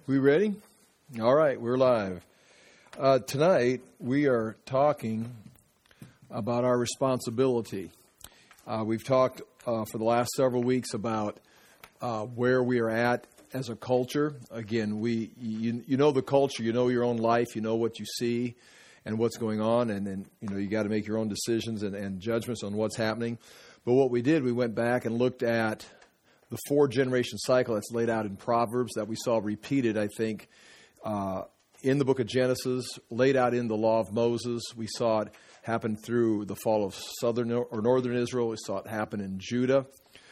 We ready? All right, we're live. Tonight, we are talking about our responsibility. We've talked for the last several weeks about where we are at as a culture. Again, you know the culture, you know your own life, you know what you see and what's going on, and then you got to make your own decisions and judgments on what's happening. But what we did, we went back and looked at the 4-generation cycle that's laid out in Proverbs that we saw repeated, I think, in the book of Genesis, laid out in the law of Moses. We saw it happen through the fall of southern or northern Israel. We saw it happen in Judah.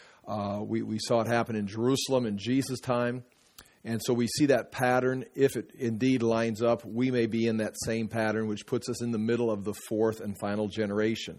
We saw it happen in Jerusalem in Jesus' time. And so we see that pattern. If it indeed lines up, we may be in that same pattern, which puts us in the middle of the 4th and final generation.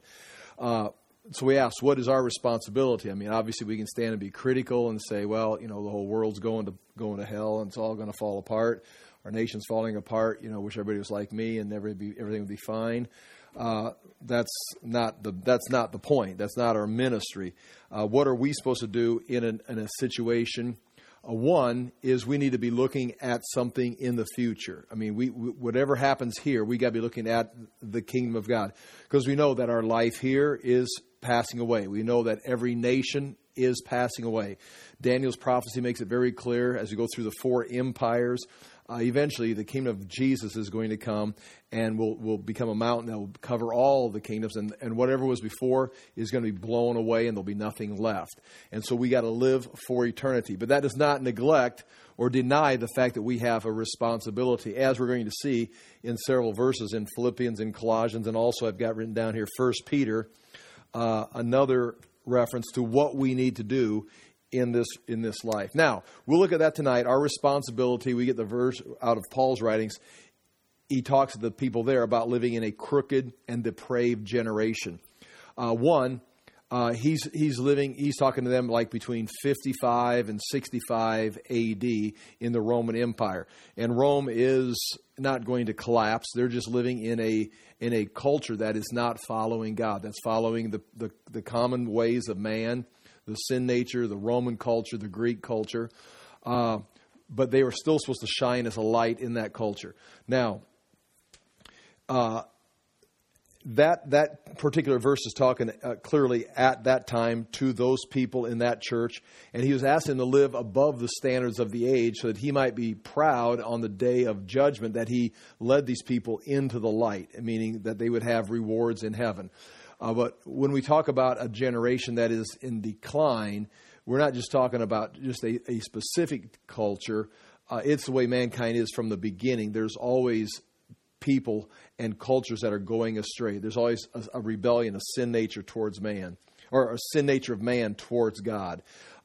So we asked, what is our responsibility? I mean, obviously we can stand and be critical and say, well, the whole world's going to hell and it's all going to fall apart. Our nation's falling apart. Wish everybody was like me and everything would be fine. That's not the point. That's not our ministry. What are we supposed to do in a situation? One is we need to be looking at something in the future. I mean, whatever happens here, we got to be looking at the kingdom of God, because we know that our life here is passing away. We know that every nation is passing away. Daniel's prophecy makes it very clear as we go through the 4 empires. Eventually, the kingdom of Jesus is going to come and will become a mountain that will cover all of the kingdoms. And whatever was before is going to be blown away and there'll be nothing left. And so we got to live for eternity. But that does not neglect or deny the fact that we have a responsibility, as we're going to see in several verses in Philippians and Colossians. And also I've got written down here 1 Peter, another reference to what we need to do in this life. Now, we'll look at that tonight. Our responsibility, we get the verse out of Paul's writings. He talks to the people there about living in a crooked and depraved generation. He's talking to them like between 55 and 65 AD in the Roman Empire. And Rome is not going to collapse. They're just living in a culture that is not following God. That's following the common ways of man, the sin nature, the Roman culture, the Greek culture. But they were still supposed to shine as a light in that culture. Now, that particular verse is talking clearly at that time to those people in that church. And he was asking them to live above the standards of the age so that he might be proud on the day of judgment that he led these people into the light, meaning that they would have rewards in heaven. But when we talk about a generation that is in decline, we're not just talking about just a specific culture. It's the way mankind is from the beginning. There's always people and cultures that are going astray. There's always a rebellion, a sin nature towards man, or a sin nature of man towards God.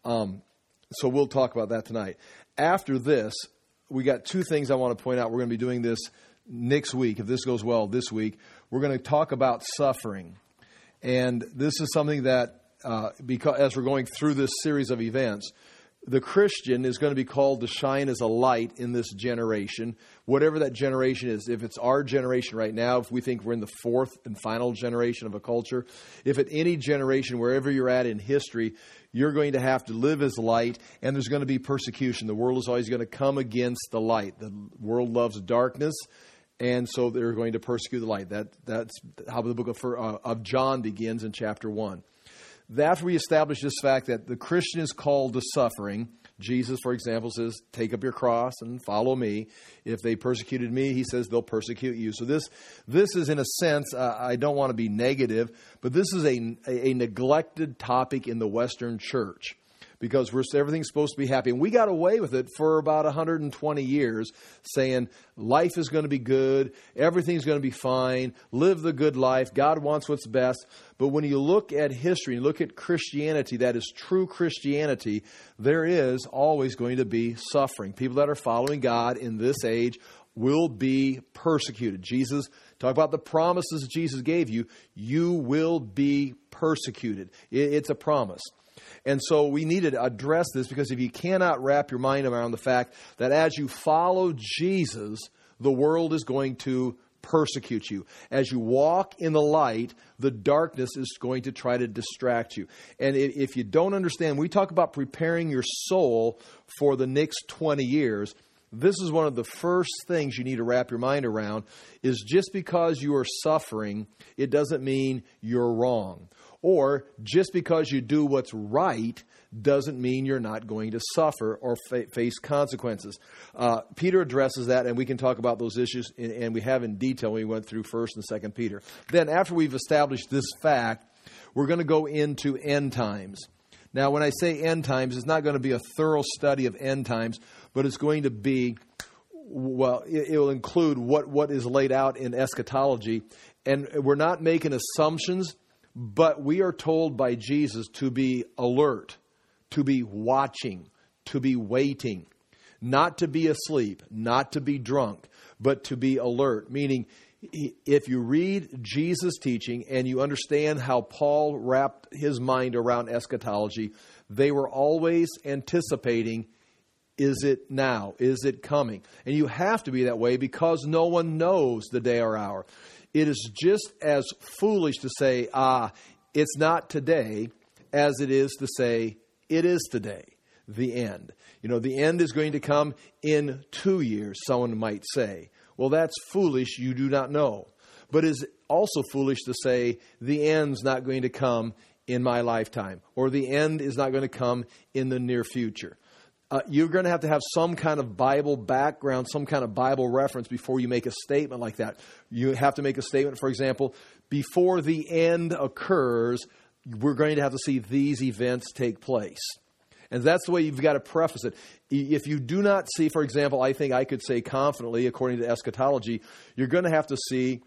So we'll talk about that tonight. After this, we got 2 things I want to point out. We're going to be doing this next week. If this goes well this week, we're going to talk about suffering. And this is something that, because as we're going through this series of events, the Christian is going to be called to shine as a light in this generation, whatever that generation is. If it's our generation right now, if we think we're in the 4th and final generation of a culture, if at any generation, wherever you're at in history, you're going to have to live as light, and there's going to be persecution. The world is always going to come against the light. The world loves darkness, and so they're going to persecute the light. That's how the book of John begins in chapter 1. After we establish this fact that the Christian is called to suffering, Jesus, for example, says, take up your cross and follow me. If they persecuted me, he says, they'll persecute you. So this is, in a sense, I don't want to be negative, but this is a neglected topic in the Western church, because everything's supposed to be happy. And we got away with it for about 120 years, saying life is going to be good, everything's going to be fine, live the good life, God wants what's best. But when you look at history, and look at Christianity, that is true Christianity, there is always going to be suffering. People that are following God in this age will be persecuted. Jesus, talk about the promises Jesus gave you. You will be persecuted. It's a promise. And so we need to address this, because if you cannot wrap your mind around the fact that as you follow Jesus, the world is going to persecute you. As you walk in the light, the darkness is going to try to distract you. And if you don't understand, we talk about preparing your soul for the next 20 years. this is one of the first things you need to wrap your mind around, is just because you are suffering, it doesn't mean you're wrong. Or just because you do what's right doesn't mean you're not going to suffer or face consequences. Peter addresses that, and we can talk about those issues, and we have in detail when we went through 1st and 2nd Peter. Then after we've established this fact, we're going to go into end times. Now, when I say end times, it's not going to be a thorough study of end times, but it's going to be, well, it will include what is laid out in eschatology. And we're not making assumptions, but we are told by Jesus to be alert, to be watching, to be waiting, not to be asleep, not to be drunk, but to be alert. Meaning, if you read Jesus' teaching and you understand how Paul wrapped his mind around eschatology, they were always anticipating, is it now? Is it coming? And you have to be that way because no one knows the day or hour. It is just as foolish to say, it's not today, as it is to say, it is today, the end. The end is going to come in 2 years, someone might say. Well, that's foolish. You do not know. But it's also foolish to say the end's not going to come in my lifetime, or the end is not going to come in the near future. You're going to have some kind of Bible background, some kind of Bible reference before you make a statement like that. You have to make a statement, for example, before the end occurs, we're going to have to see these events take place. And that's the way you've got to preface it. If you do not see, for example, I think I could say confidently, according to eschatology, you're going to have to see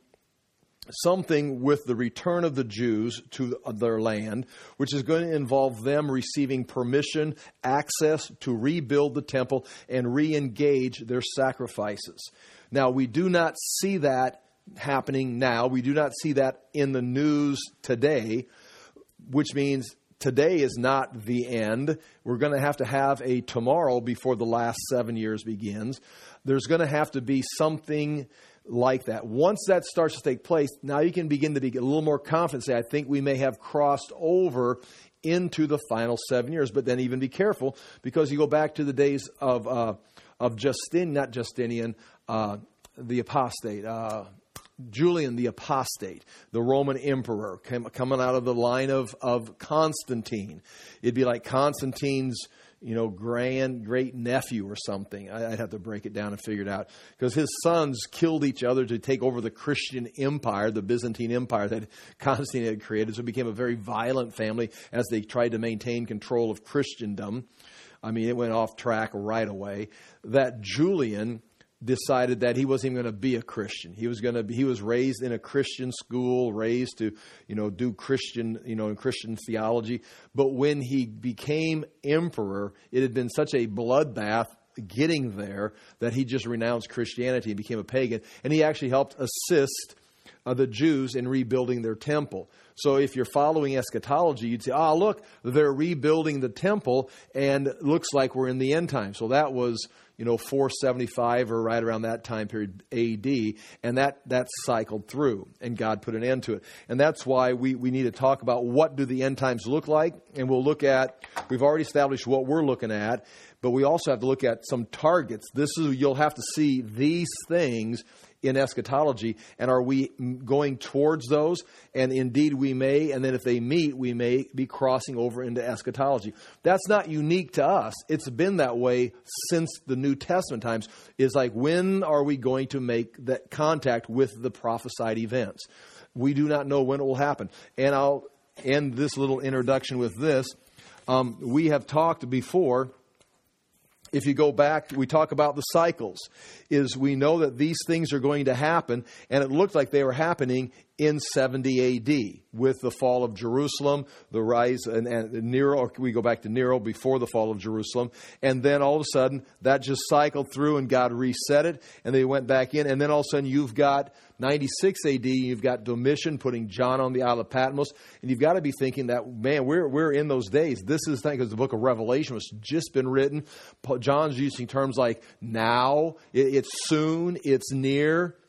something with the return of the Jews to their land, which is going to involve them receiving permission, access to rebuild the temple and re-engage their sacrifices. Now, we do not see that happening now. We do not see that in the news today, which means today is not the end. We're going to have a tomorrow before the last 7 years begins. There's going to have to be something like that. Once that starts to take place, now you can begin to be a little more confident. Say, I think we may have crossed over into the final 7 years. But then even be careful, because you go back to the days of Justinian, the apostate, Julian the Apostate, the Roman emperor, coming out of the line of Constantine. It'd be like Constantine's, great nephew or something. I'd have to break it down and figure it out. Because his sons killed each other to take over the Christian empire, the Byzantine Empire that Constantine had created. So it became a very violent family as they tried to maintain control of Christendom. I mean, it went off track right away. That Julian decided that he wasn't even going to be a Christian. He was raised in a Christian school, raised to, do Christian, in Christian theology. But when he became emperor, it had been such a bloodbath getting there that he just renounced Christianity and became a pagan. And he actually helped assist the Jews in rebuilding their temple. So if you're following eschatology, you'd say, look, they're rebuilding the temple and it looks like we're in the end time. So that was 475 or right around that time period AD, and that cycled through, and God put an end to it. And that's why we need to talk about what do the end times look like, and we've already established what we're looking at, but we also have to look at some targets. You'll have to see these things in eschatology, and are we going towards those? And indeed we may, and then if they meet, we may be crossing over into eschatology. That's not unique to us. It's been that way since the New Testament times. It's like, when are we going to make that contact with the prophesied events? We do not know when it will happen. And I'll end this little introduction with this. We have talked before. If you go back, we talk about the cycles, is we know that these things are going to happen, and it looked like they were happening in 70 AD with the fall of Jerusalem, the rise, and Nero, or we go back to Nero before the fall of Jerusalem, and then all of a sudden that just cycled through and God reset it, and they went back in, and then all of a sudden you've got 96 AD, you've got Domitian putting John on the Isle of Patmos, and you've got to be thinking that, man, we're in those days. This is because the book of Revelation was just been written. John's using terms like now, it's soon, it's near.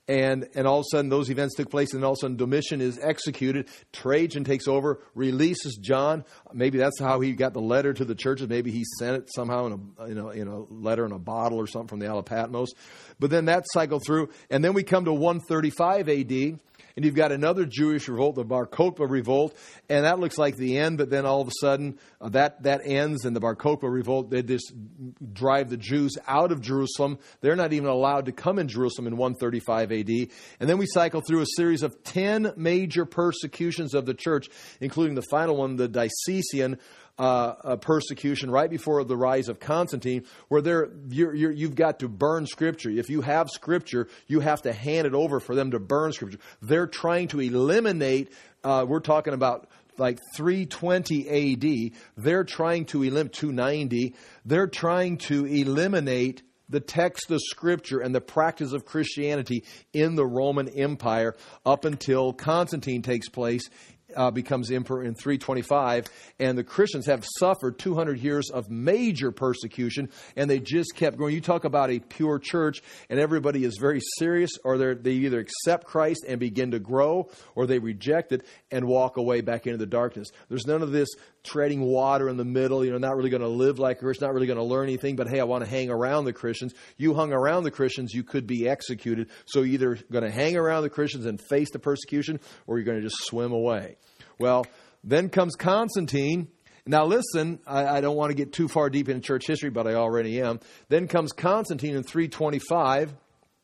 And all of a sudden those events took place, and all of a sudden Domitian is executed. Trajan takes over, releases John. Maybe that's how he got the letter to the churches. Maybe he sent it somehow in a letter in a bottle or something from the Isle of Patmos. But then that cycled through, and then we come to 135 A.D., and you've got another Jewish revolt, the Bar Kokhba revolt, and that looks like the end. But then all of a sudden, that ends, and the Bar Kokhba revolt, they just drive the Jews out of Jerusalem. They're not even allowed to come in Jerusalem in 135 A.D. And then we cycle through a series of 10 major persecutions of the church, including the final one, the Diocletian persecution right before the rise of Constantine, where you've got to burn Scripture. If you have Scripture, you have to hand it over for them to burn Scripture. They're trying to eliminate, we're talking about like 320 A.D., they're trying to eliminate, 290, they're trying to eliminate the text of Scripture and the practice of Christianity in the Roman Empire up until Constantine takes place, becomes emperor in 325, and the Christians have suffered 200 years of major persecution, and they just kept going. You talk about a pure church, and everybody is very serious, or they either accept Christ and begin to grow, or they reject it and walk away back into the darkness. There's none of this treading water in the middle, not really going to live like a Christian, not really going to learn anything, but hey, I want to hang around the Christians. You hung around the Christians, you could be executed. So you're either going to hang around the Christians and face the persecution, or you're going to just swim away. Well, then comes Constantine. Now listen, I don't want to get too far deep into church history, but I already am. Then comes Constantine in 325.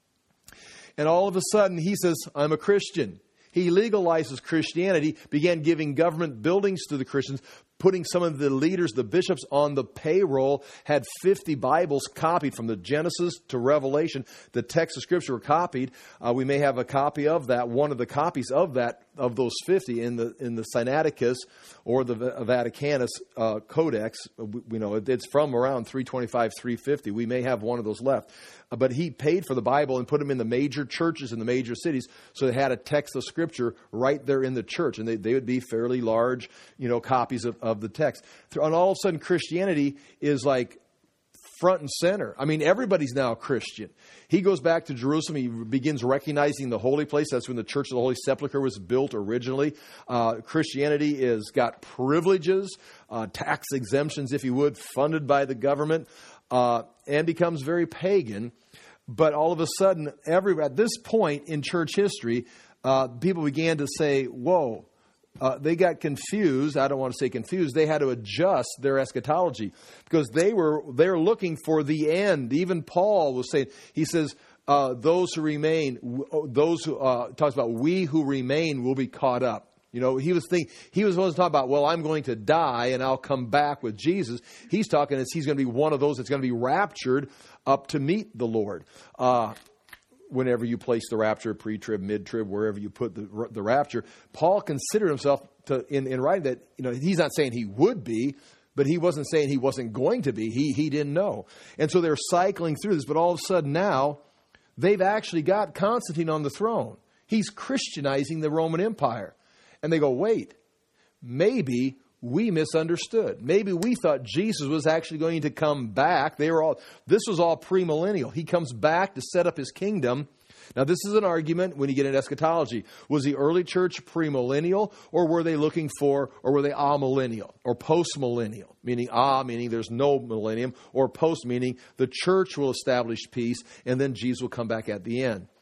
And all of a sudden he says, I'm a Christian. He legalizes Christianity, began giving government buildings to the Christians, putting some of the leaders, the bishops, on the payroll, had 50 Bibles copied from the Genesis to Revelation. The text of Scripture were copied. We may have a copy of that, one of the copies of those 50 in the Sinaiticus or the Vaticanus Codex. It's from around 325, 350. We may have one of those left. But he paid for the Bible and put them in the major churches in the major cities, so they had a text of Scripture right there in the church, and they would be fairly large, copies of the text. And all of a sudden, Christianity is like front and center. I mean, everybody's now a Christian. He goes back to Jerusalem. He begins recognizing the holy place. That's when the Church of the Holy Sepulchre was built originally. Christianity has got privileges, tax exemptions, if you would, funded by the government, and becomes very pagan. But all of a sudden, at this point in church history, people began to say, whoa, they got confused. I don't want to say confused. They had to adjust their eschatology because they're looking for the end. Even Paul was saying, he says, those who remain, talks about we who remain will be caught up. He was talking about, well, I'm going to die and I'll come back with Jesus. He's talking as he's going to be one of those that's going to be raptured up to meet the Lord. Whenever you place the rapture, pre-trib, mid-trib, wherever you put the rapture, Paul considered himself in writing that, he's not saying he would be, but he wasn't saying he wasn't going to be. He didn't know. And so they're cycling through this, but all of a sudden now, they've actually got Constantine on the throne. He's Christianizing the Roman Empire. And they go, wait, maybe we misunderstood. Maybe we thought Jesus was actually going to come back. This was all premillennial. He comes back to set up his kingdom. Now, this is an argument when you get into eschatology. Was the early church premillennial, or were they were they amillennial or postmillennial? Meaning there's no millennium, or post meaning the church will establish peace and then Jesus will come back at the end.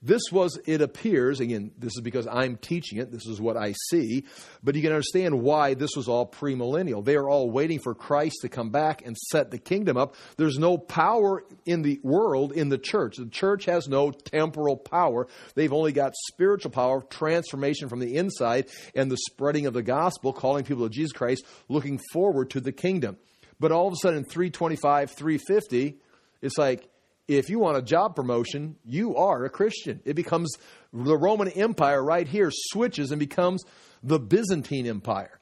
It appears, again, this is because I'm teaching it, this is what I see, but you can understand why this was all premillennial. They are all waiting for Christ to come back and set the kingdom up. There's no power in the world in the church. The church has no temporal power. They've only got spiritual power, transformation from the inside, and the spreading of the gospel, calling people to Jesus Christ, looking forward to the kingdom. But all of a sudden, in 325, 350, it's like, if you want a job promotion, you are a Christian. It becomes the Roman Empire right here switches and becomes the Byzantine Empire.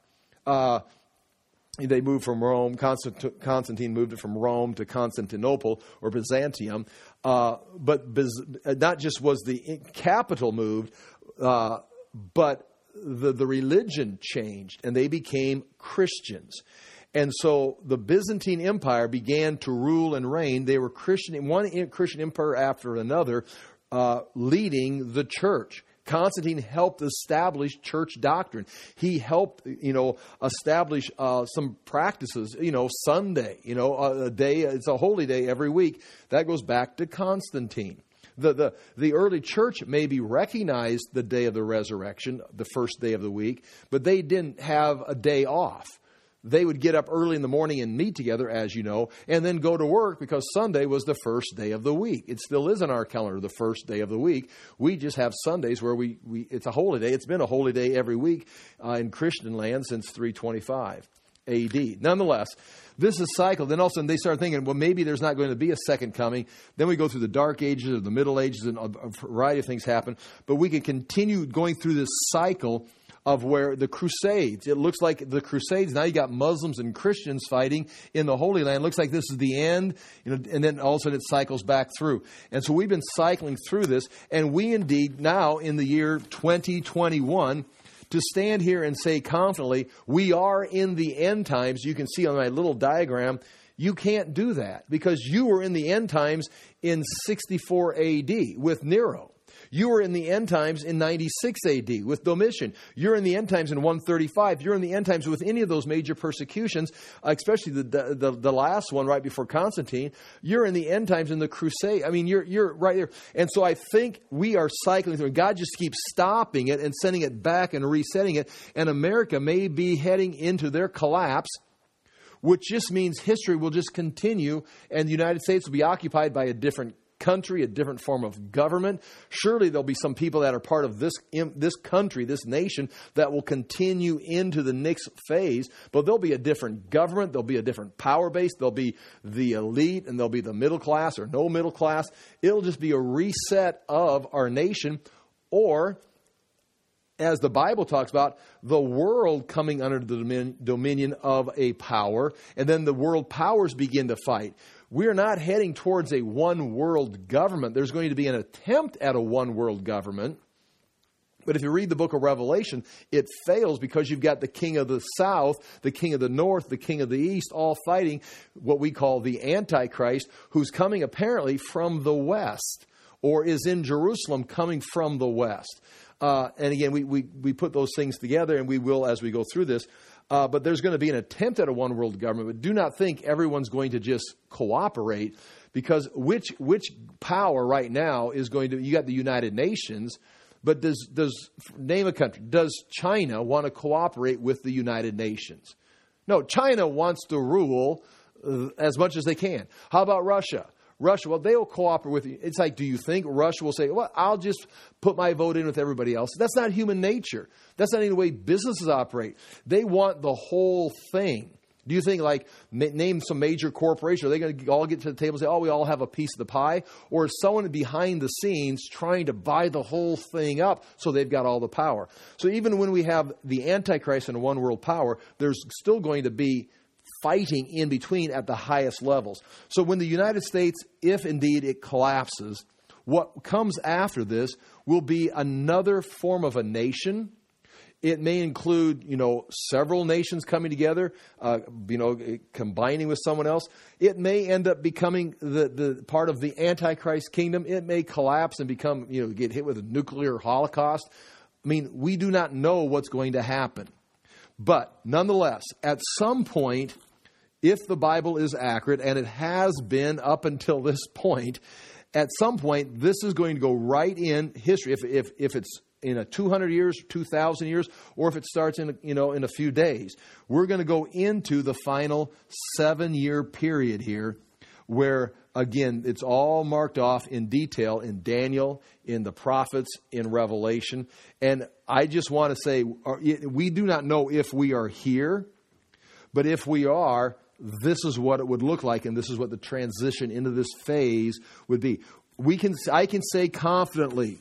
They moved from Rome. Constantine moved it from Rome to Constantinople or Byzantium. But not just was the capital moved, but the religion changed and they became Christians. And so the Byzantine Empire began to rule and reign. They were one Christian emperor after another leading the church. Constantine helped establish church doctrine. He helped, establish some practices. Sunday, a day, it's a holy day every week. That goes back to Constantine. The early church maybe recognized the day of the resurrection, the first day of the week, but they didn't have a day off. They would get up early in the morning and meet together, as you know, and then go to work because Sunday was the first day of the week. It still is in our calendar, the first day of the week. We just have Sundays where it's a holy day. It's been a holy day every week in Christian land since 325 AD. Nonetheless, this is cycled. Then all of a sudden they start thinking, well, maybe there's not going to be a second coming. Then we go through the Dark Ages or the Middle Ages, and a variety of things happen. But we can continue going through this cycle of where the Crusades, it looks like the Crusades, now you got Muslims and Christians fighting in the Holy Land. It looks like this is the end, and then all of a sudden it cycles back through. And so we've been cycling through this, and we indeed now in the year 2021, to stand here and say confidently, we are in the end times. You can see on my little diagram, you can't do that because you were in the end times in 64 AD with Nero. You were in the end times in 96 AD with Domitian. You're in the end times in 135. You're in the end times with any of those major persecutions, especially the last one right before Constantine. You're in the end times in the Crusade. I mean, you're right there. And so I think we are cycling through. God just keeps stopping it and sending it back and resetting it. And America may be heading into their collapse, which just means history will just continue and the United States will be occupied by a different country, a different form of government. Surely there'll be some people that are part of this country, this nation, that will continue into the next phase. But there'll be a different government. There'll be a different power base. There'll be the elite and there'll be the middle class or no middle class. It'll just be a reset of our nation, or, as the Bible talks about, the world coming under the dominion of a power, and then the world powers begin to fight. We're not heading towards a one-world government. There's going to be an attempt at a one-world government. But if you read the book of Revelation, it fails because you've got the king of the south, the king of the north, the king of the east, all fighting what we call the Antichrist, who's coming apparently from the west, or is in Jerusalem coming from the west. And again, we put those things together, and we will as we go through this. But there's going to be an attempt at a one world government. But do not think everyone's going to just cooperate, because which power right now is going to? You got the United Nations, but does name a country? Does China want to cooperate with the United Nations? No, China wants to rule as much as they can. How about Russia? Russia, well, they'll cooperate with you. It's like, do you think Russia will say, well, I'll just put my vote in with everybody else? That's not human nature. That's not even the way businesses operate. They want the whole thing. Do you think, like, name some major corporation, are they going to all get to the table and say, oh, we all have a piece of the pie? Or is someone behind the scenes trying to buy the whole thing up so they've got all the power? So even when we have the Antichrist and one world power, there's still going to be fighting in between at the highest levels. So when the United States, if indeed it collapses, what comes after this will be another form of a nation. It may include, several nations coming together, combining with someone else. It may end up becoming the part of the Antichrist kingdom. It may collapse and become, get hit with a nuclear holocaust. I mean, we do not know what's going to happen. But nonetheless, at some point, if the Bible is accurate, and it has been up until this point, at some point, this is going to go right in history. If it's in a 200 years, 2,000 years, or if it starts in a few days, we're going to go into the final 7-year period here, where again it's all marked off in detail in Daniel, in the prophets, in Revelation. And I just want to say, we do not know if we are here, but if we are, this is what it would look like, and this is what the transition into this phase would be. I can say confidently,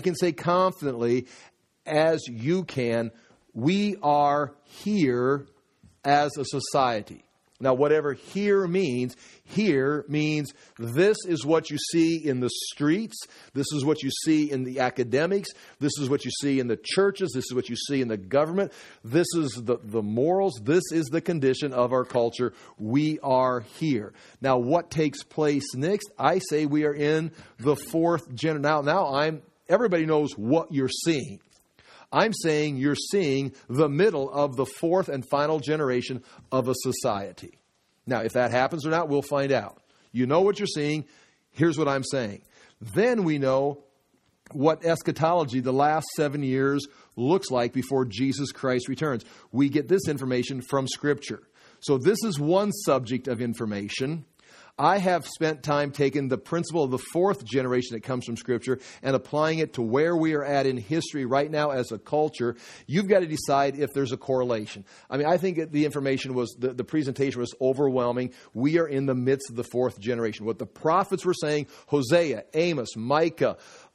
as you can, we are here as a society. Now, whatever here means this is what you see in the streets. This is what you see in the academics. This is what you see in the churches. This is what you see in the government. This is the morals. This is the condition of our culture. We are here. Now, what takes place next? I say we are in the fourth generation. Now everybody knows what you're seeing. I'm saying you're seeing the middle of the fourth and final generation of a society. Now, if that happens or not, we'll find out. You know what you're seeing. Here's what I'm saying. Then we know what eschatology, the last 7 years, looks like before Jesus Christ returns. We get this information from Scripture. So this is one subject of information. I have spent time taking the principle of the fourth generation that comes from Scripture and applying it to where we are at in history right now as a culture. You've got to decide if there's a correlation. I mean, I think the information was, the presentation was overwhelming. We are in the midst of the fourth generation. What the prophets were saying, Hosea, Amos, Micah,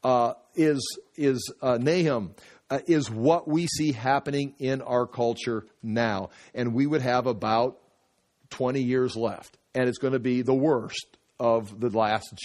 Nahum, is what we see happening in our culture now. And we would have about 20 years left. And it's going to be the worst of the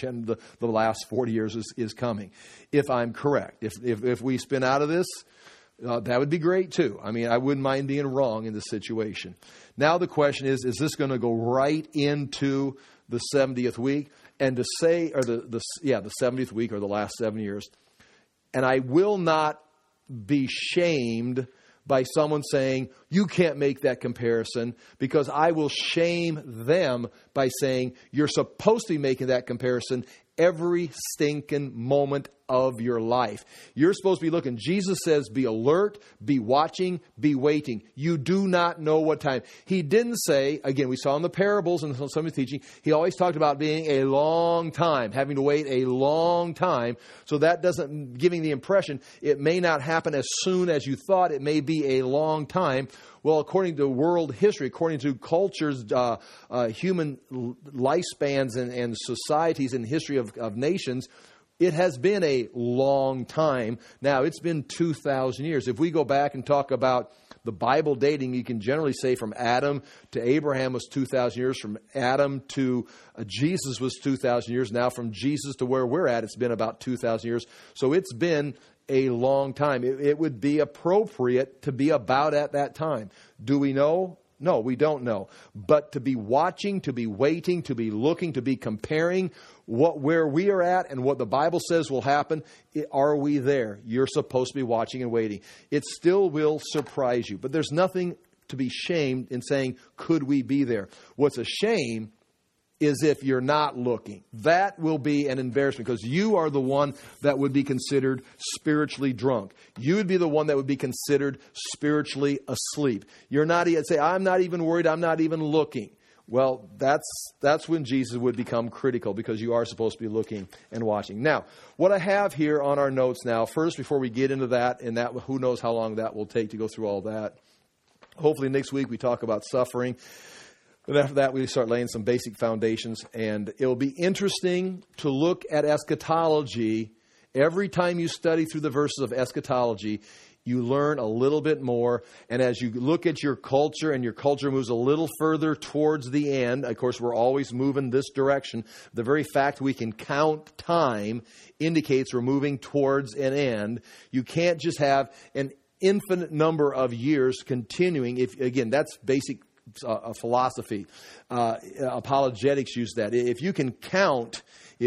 last 40 years is coming, if I'm correct. If we spin out of this, that would be great too. I mean, I wouldn't mind being wrong in this situation. Now the question is this going to go right into the 70th week? And to say, or the 70th week or the last 7 years. And I will not be shamed by someone saying, you can't make that comparison, because I will shame them by saying, you're supposed to be making that comparison every stinking moment of your life. You're supposed to be looking. Jesus says, be alert, be watching, be waiting. You do not know what time. He didn't say, again, we saw in the parables and some of the teaching, he always talked about being a long time, having to wait a long time. So that doesn't, giving the impression it may not happen as soon as you thought. It may be a long time. Well, according to world history, according to cultures, human lifespans and societies and history of nations, it has been a long time. Now, it's been 2,000 years. If we go back and talk about the Bible dating, you can generally say from Adam to Abraham was 2,000 years. From Adam to Jesus was 2,000 years. Now, from Jesus to where we're at, it's been about 2,000 years. So it's been a long time. It would be appropriate to be about at that time. Do we know? No, we don't know. But to be watching, to be waiting, to be looking, to be comparing where we are at and what the Bible says will happen, are we there? You're supposed to be watching and waiting. It still will surprise you. But there's nothing to be shamed in saying, could we be there? What's a shame is if you're not looking. That will be an embarrassment, because you are the one that would be considered spiritually drunk. You would be the one that would be considered spiritually asleep. You're not, say, I'm not even worried, I'm not even looking. Well, that's when Jesus would become critical, because you are supposed to be looking and watching. Now, what I have here on our notes now, first, before we get into that, and that who knows how long that will take to go through all that. Hopefully next week we talk about suffering. And after that, we start laying some basic foundations. And it will be interesting to look at eschatology. Every time you study through the verses of eschatology, you learn a little bit more. And as you look at your culture, and your culture moves a little further towards the end, of course, we're always moving this direction. The very fact we can count time indicates we're moving towards an end. You can't just have an infinite number of years continuing. Again, that's basic philosophy. Apologetics use that. If you can count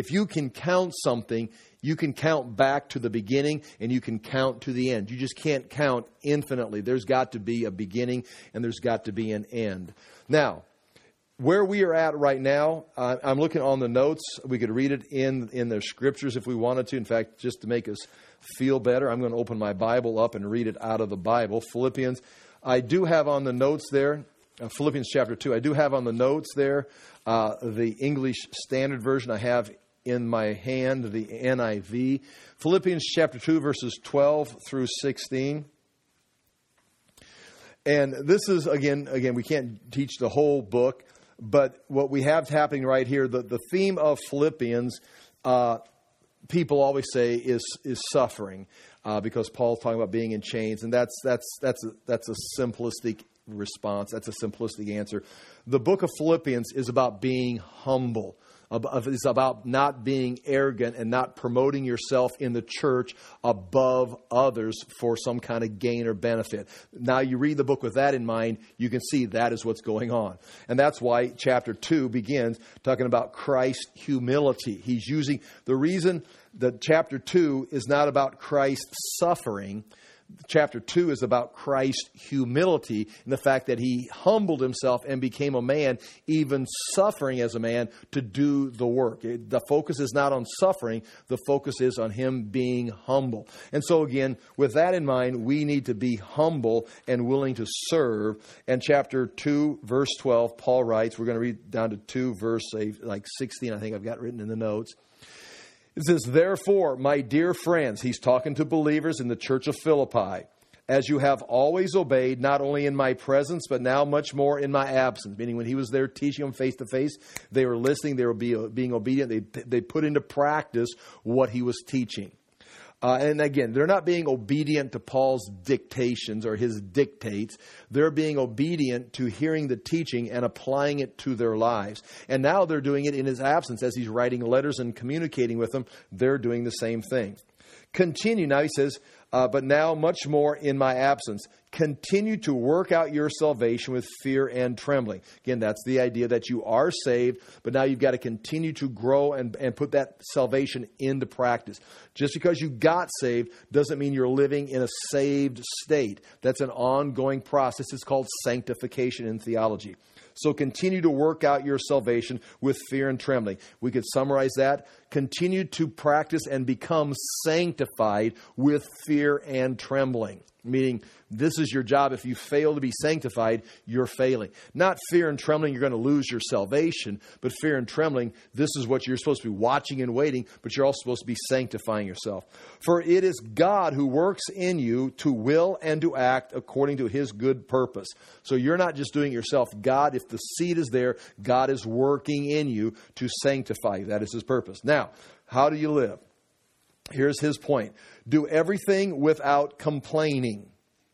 something, you can count back to the beginning and you can count to the end. You just can't count infinitely. There's got to be a beginning and there's got to be an end. Now, where we are at right now, I'm looking on the notes. We could read it in the scriptures if we wanted to. In fact, just to make us feel better, I'm going to open my Bible up and read it out of the Bible. Philippians. I do have on the notes there, Philippians chapter 2. I do have on the notes there the English Standard Version. I have in my hand the NIV. Philippians chapter 2, verses 12 through 16. And this is, again, we can't teach the whole book, but what we have happening right here, the theme of Philippians, people always say is suffering, because Paul's talking about being in chains, and that's a simplistic response. That's a simplistic answer. The book of Philippians is about being humble. It's about not being arrogant and not promoting yourself in the church above others for some kind of gain or benefit. Now you read the book with that in mind, you can see that is what's going on. And that's why chapter 2 begins talking about Christ's humility. He's using the reason that chapter 2 is not about Christ's suffering. Chapter 2 is about Christ's humility and the fact that he humbled himself and became a man, even suffering as a man, to do the work. The focus is not on suffering. The focus is on him being humble. And so again, with that in mind, we need to be humble and willing to serve. And chapter 2, verse 12, Paul writes, we're going to read down to 2, verse 16, I think I've got written in the notes. It says, therefore, my dear friends, he's talking to believers in the church of Philippi, as you have always obeyed, not only in my presence, but now much more in my absence. Meaning when he was there teaching them face to face, they were listening, they were being obedient, they put into practice what he was teaching. And again, they're not being obedient to Paul's dictations or his dictates. They're being obedient to hearing the teaching and applying it to their lives. And now they're doing it in his absence as he's writing letters and communicating with them. They're doing the same thing. Continue. Now he says, but now much more in my absence. Continue to work out your salvation with fear and trembling. Again, that's the idea that you are saved, but now you've got to continue to grow and put that salvation into practice. Just because you got saved doesn't mean you're living in a saved state. That's an ongoing process. It's called sanctification in theology. So continue to work out your salvation with fear and trembling. We could summarize that. Continue to practice and become sanctified with fear and trembling. Meaning, this is your job. If you fail to be sanctified, you're failing. Not fear and trembling, you're going to lose your salvation. But fear and trembling, this is what you're supposed to be watching and waiting. But you're also supposed to be sanctifying yourself. For it is God who works in you to will and to act according to his good purpose. So you're not just doing it yourself. God, if the seed is there, God is working in you to sanctify you. That is his purpose. Now, how do you live? Here's his point. Do everything without complaining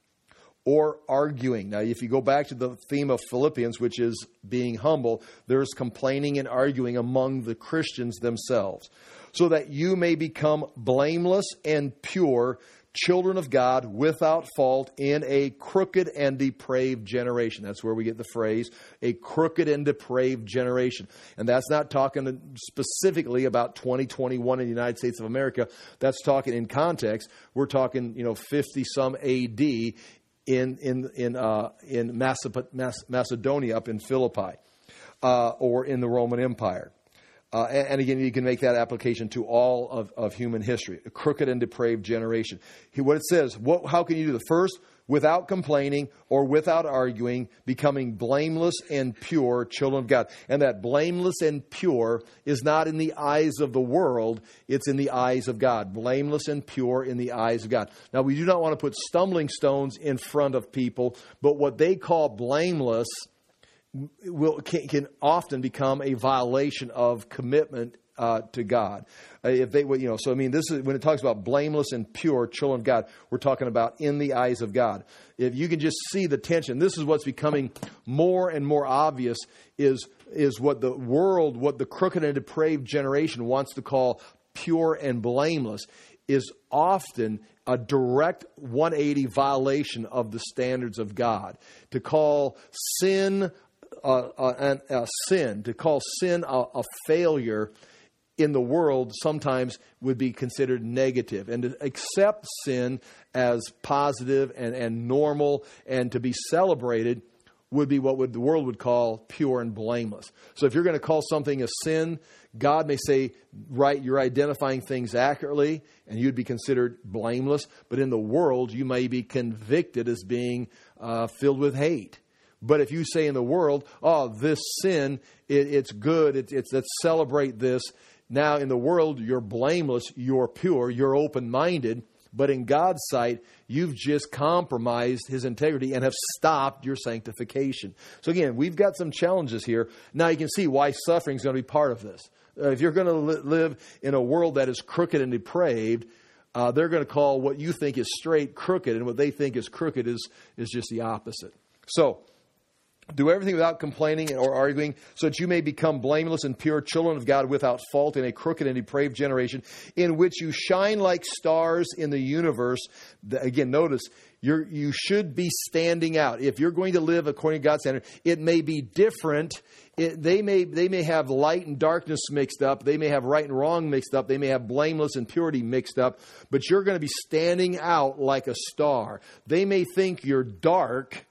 or arguing. Now, if you go back to the theme of Philippians, which is being humble, there's complaining and arguing among the Christians themselves, so that you may become blameless and pure, children of God without fault in a crooked and depraved generation. That's where we get the phrase, a crooked and depraved generation. And that's not talking specifically about 2021 in the United States of America. That's talking in context. We're talking, 50-some A.D. in Macedonia up in Philippi, or in the Roman Empire. And again, you can make that application to all of human history. A crooked and depraved generation. What it says, how can you do the first? Without complaining or without arguing, becoming blameless and pure children of God. And that blameless and pure is not in the eyes of the world, it's in the eyes of God. Blameless and pure in the eyes of God. Now, we do not want to put stumbling stones in front of people, but what they call blameless can often become a violation of commitment to God. If they, so I mean, this is when it talks about blameless and pure children of God, we're talking about in the eyes of God. If you can just see the tension, this is what's becoming more and more obvious is what the world, what the crooked and depraved generation wants to call pure and blameless, is often a direct 180 violation of the standards of God. To call sin a sin, to call sin a failure in the world sometimes would be considered negative. And to accept sin as positive and normal and to be celebrated would be what the world would call pure and blameless. So if you're going to call something a sin, God may say, right, you're identifying things accurately and you'd be considered blameless. But in the world, you may be convicted as being filled with hate. But if you say in the world, this sin, it's good, let's celebrate this. Now in the world, you're blameless, you're pure, you're open-minded. But in God's sight, you've just compromised his integrity and have stopped your sanctification. So again, we've got some challenges here. Now you can see why suffering is going to be part of this. If you're going to live in a world that is crooked and depraved, they're going to call what you think is straight crooked, and what they think is crooked is just the opposite. So, do everything without complaining or arguing, so that you may become blameless and pure children of God without fault in a crooked and depraved generation, in which you shine like stars in the universe. Again, notice, you should be standing out. If you're going to live according to God's standard, it may be different. They may have light and darkness mixed up. They may have right and wrong mixed up. They may have blameless and purity mixed up. But you're going to be standing out like a star. They may think you're dark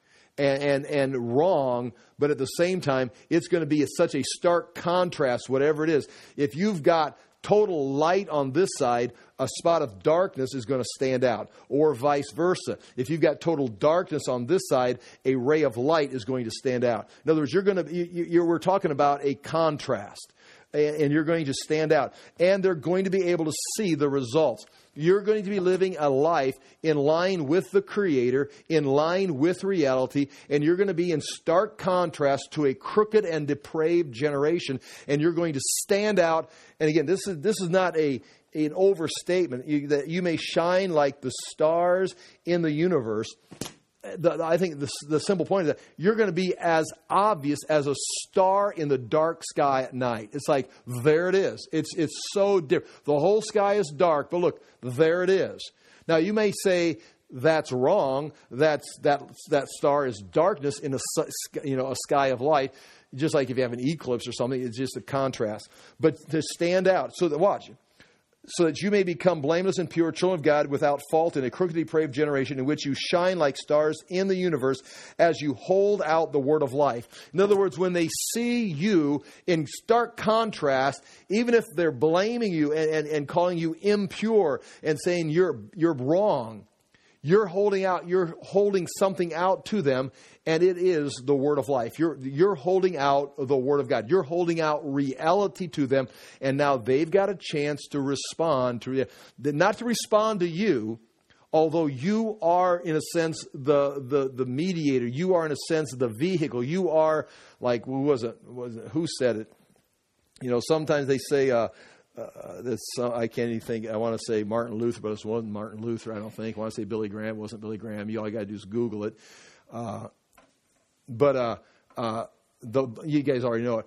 and wrong, but at the same time, it's going to be such a stark contrast, whatever it is. If you've got total light on this side, a spot of darkness is going to stand out, or vice versa. If you've got total darkness on this side, a ray of light is going to stand out. In other words, we're talking about a contrast, and you're going to stand out, and they're going to be able to see the results. You're going to be living a life in line with the Creator, in line with reality, and you're going to be in stark contrast to a crooked and depraved generation, and you're going to stand out. And again, this is not an overstatement, that you may shine like the stars in the universe. I think the simple point is that you're going to be as obvious as a star in the dark sky at night. It's like, there it is. It's so different. The whole sky is dark, but look, there it is. Now, you may say that's wrong. That star is darkness in a sky of light. Just like if you have an eclipse or something, it's just a contrast. But to stand out, so that you may become blameless and pure children of God without fault in a crooked, depraved generation, in which you shine like stars in the universe as you hold out the word of life. In other words, when they see you in stark contrast, even if they're blaming you and calling you impure and saying you're wrong, you're holding something out to them, and it is the word of life. You're holding out the word of God. You're holding out reality to them, and now they've got a chance to respond not to respond to you, although you are in a sense the mediator. You are in a sense the vehicle. You are like, who said it? Sometimes they say. I can't even think. I want to say Martin Luther, but it wasn't Martin Luther, I don't think. I want to say Billy Graham. It wasn't Billy Graham. All you got to do is Google it. You guys already know it.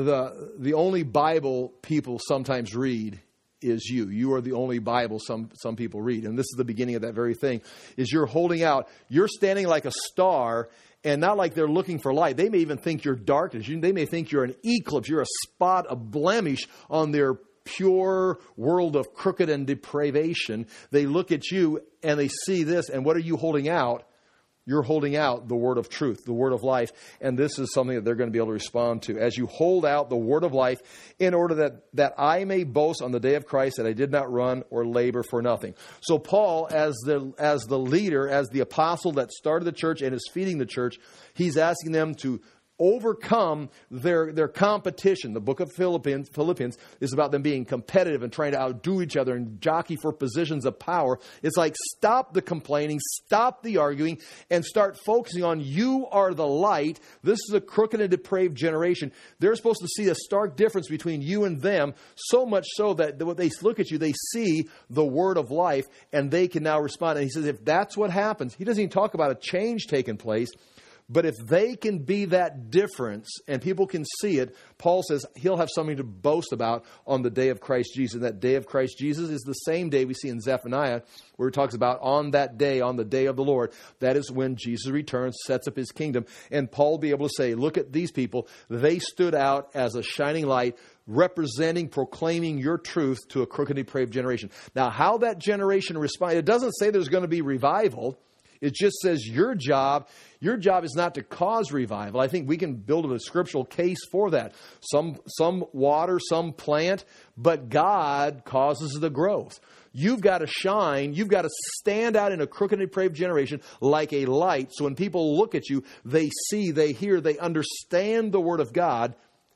The only Bible people sometimes read is you. You are the only Bible some people read. And this is the beginning of that very thing, is you're holding out. You're standing like a star, and not like they're looking for light. They may even think you're darkness. They may think you're an eclipse. You're a spot, a blemish on their pure world of crooked and depravation. They look at you and they see this, and what are you holding out? You're holding out the word of truth, the word of life, and this is something that they're going to be able to respond to. As you hold out the word of life, in order that I may boast on the day of Christ that I did not run or labor for nothing. So Paul, as the leader, as the apostle that started the church and is feeding the church, he's asking them to overcome their competition. The book of Philippians is about them being competitive and trying to outdo each other and jockey for positions of power. It's like, stop the complaining, stop the arguing, and start focusing on you are the light. This is a crooked and depraved generation. They're supposed to see a stark difference between you and them, so much so that when they look at you, they see the word of life, and they can now respond. And he says, if that's what happens, he doesn't even talk about a change taking place. But if they can be that difference and people can see it, Paul says he'll have something to boast about on the day of Christ Jesus. And that day of Christ Jesus is the same day we see in Zephaniah, where it talks about on that day, on the day of the Lord. That is when Jesus returns, sets up his kingdom. And Paul will be able to say, look at these people. They stood out as a shining light, representing, proclaiming your truth to a crooked and depraved generation. Now, how that generation responds, it doesn't say there's going to be revival. It just says your job is not to cause revival. I think we can build a scriptural case for that. Some water, some plant, but God causes the growth. You've got to shine. You've got to stand out in a crooked and depraved generation like a light. So when people look at you, they see, they hear, they understand the word of God.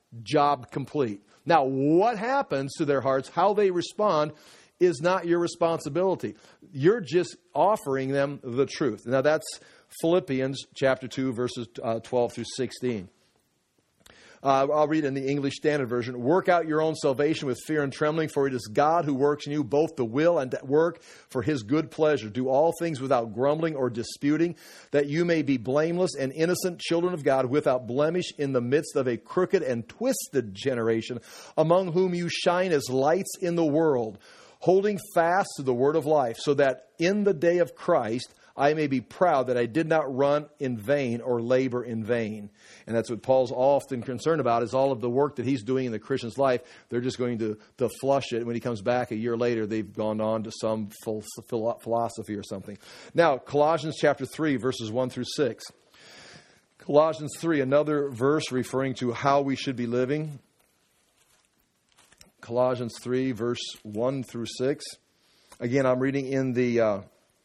Job complete. Now, what happens to their hearts, how they respond, is not your responsibility. You're just offering them the truth. Now that's Philippians chapter 2, verses 12 through 16. I'll read in the English Standard Version. Work out your own salvation with fear and trembling, for it is God who works in you both to will and to work for his good pleasure. Do all things without grumbling or disputing, that you may be blameless and innocent children of God, without blemish in the midst of a crooked and twisted generation, among whom you shine as lights in the world, holding fast to the word of life, so that in the day of Christ I may be proud that I did not run in vain or labor in vain. And that's what Paul's often concerned about, is all of the work that he's doing in the Christian's life. They're just going to flush it. When he comes back a year later, they've gone on to some philosophy or something. Now, Colossians chapter 3, verses 1 through 6. Colossians 3, another verse referring to how we should be living. Colossians 3, verse 1 through 6. Again, I'm reading in the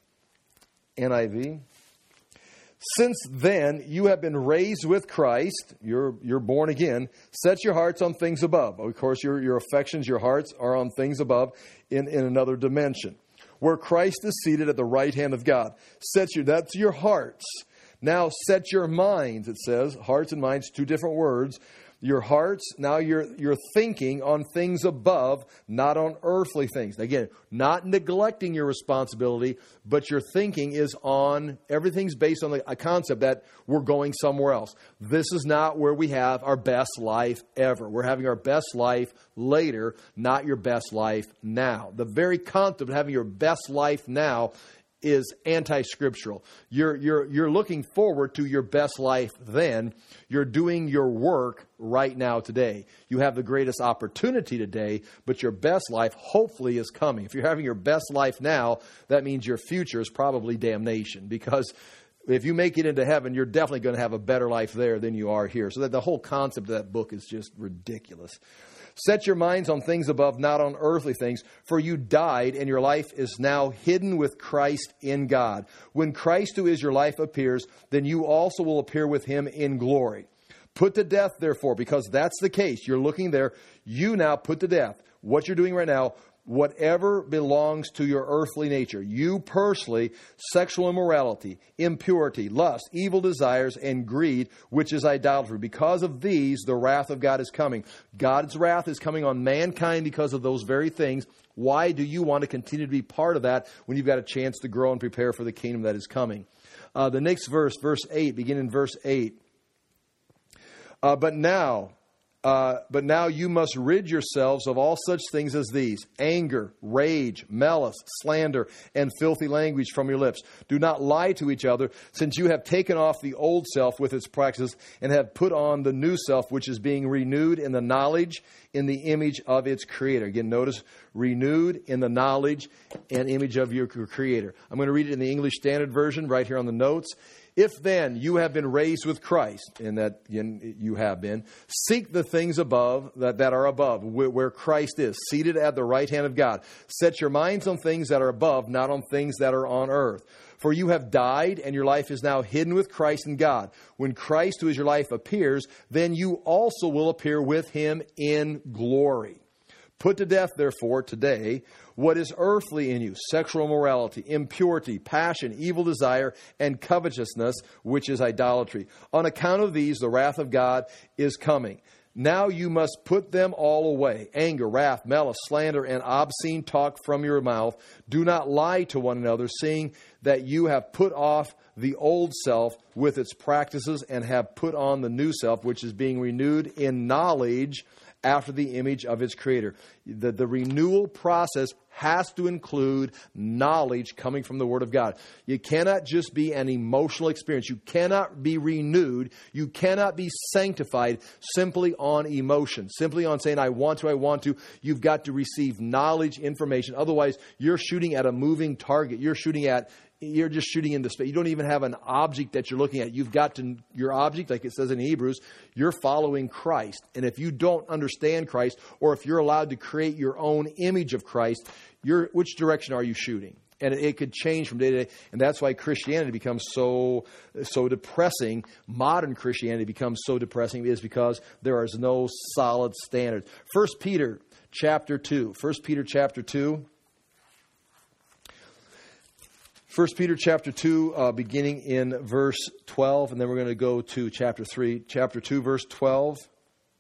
NIV. Since then, you have been raised with Christ. You're born again. Set your hearts on things above. Of course, your affections, your hearts are on things above in another dimension, where Christ is seated at the right hand of God. That's your hearts. Now set your minds, it says. Hearts and minds, two different words. Your hearts, now you're thinking on things above, not on earthly things. Again, not neglecting your responsibility, but your thinking is on, everything's based on a concept that we're going somewhere else. This is not where we have our best life ever. We're having our best life later, not your best life now. The very concept of having your best life now is anti-scriptural. You're looking forward to your best life then. You're doing your work right now today. You have the greatest opportunity today, but your best life hopefully is coming. If you're having your best life now, that means your future is probably damnation, because if you make it into heaven, you're definitely going to have a better life there than you are here. So that the whole concept of that book is just ridiculous. Set your minds on things above, not on earthly things, for you died, and your life is now hidden with Christ in God. When Christ, who is your life, appears, then you also will appear with him in glory. Put to death, therefore, because that's the case. You're looking there. You now put to death what you're doing right now, whatever belongs to your earthly nature. You personally, sexual immorality, impurity, lust, evil desires, and greed, which is idolatry. Because of these, the wrath of God is coming. God's wrath is coming on mankind because of those very things. Why do you want to continue to be part of that when you've got a chance to grow and prepare for the kingdom that is coming? The next verse, verse 8, begin in verse 8. But now you must rid yourselves of all such things as these: anger, rage, malice, slander, and filthy language from your lips. Do not lie to each other, since you have taken off the old self with its practices and have put on the new self, which is being renewed in the knowledge in the image of its creator. Again, notice, renewed in the knowledge and image of your creator. I'm going to read it in the English Standard Version right here on the notes. If then you have been raised with Christ, and that you have been, seek the things above, that are above, where Christ is, seated at the right hand of God. Set your minds on things that are above, not on things that are on earth. For you have died, and your life is now hidden with Christ in God. When Christ, who is your life, appears, then you also will appear with him in glory. Put to death, therefore, today, what is earthly in you: sexual immorality, impurity, passion, evil desire, and covetousness, which is idolatry. On account of these, the wrath of God is coming. Now you must put them all away: anger, wrath, malice, slander, and obscene talk from your mouth. Do not lie to one another, seeing that you have put off the old self with its practices and have put on the new self, which is being renewed in knowledge after the image of its creator. The renewal process has to include knowledge coming from the Word of God. You cannot just be an emotional experience. You cannot be renewed. You cannot be sanctified simply on emotion, simply on saying, I want to. You've got to receive knowledge, information. Otherwise, you're shooting at a moving target. You're just shooting into space. You don't even have an object that you're looking at. You've got your object, like it says in Hebrews, you're following Christ. And if you don't understand Christ, or if you're allowed to create your own image of Christ, which direction are you shooting? And it could change from day to day. And that's why Christianity becomes so depressing. Modern Christianity becomes so depressing, is because there is no solid standard. 1 Peter chapter 2. 1 Peter chapter 2. 1 Peter chapter 2, beginning in verse 12, and then we're going to go to chapter 3. Chapter 2, verse 12.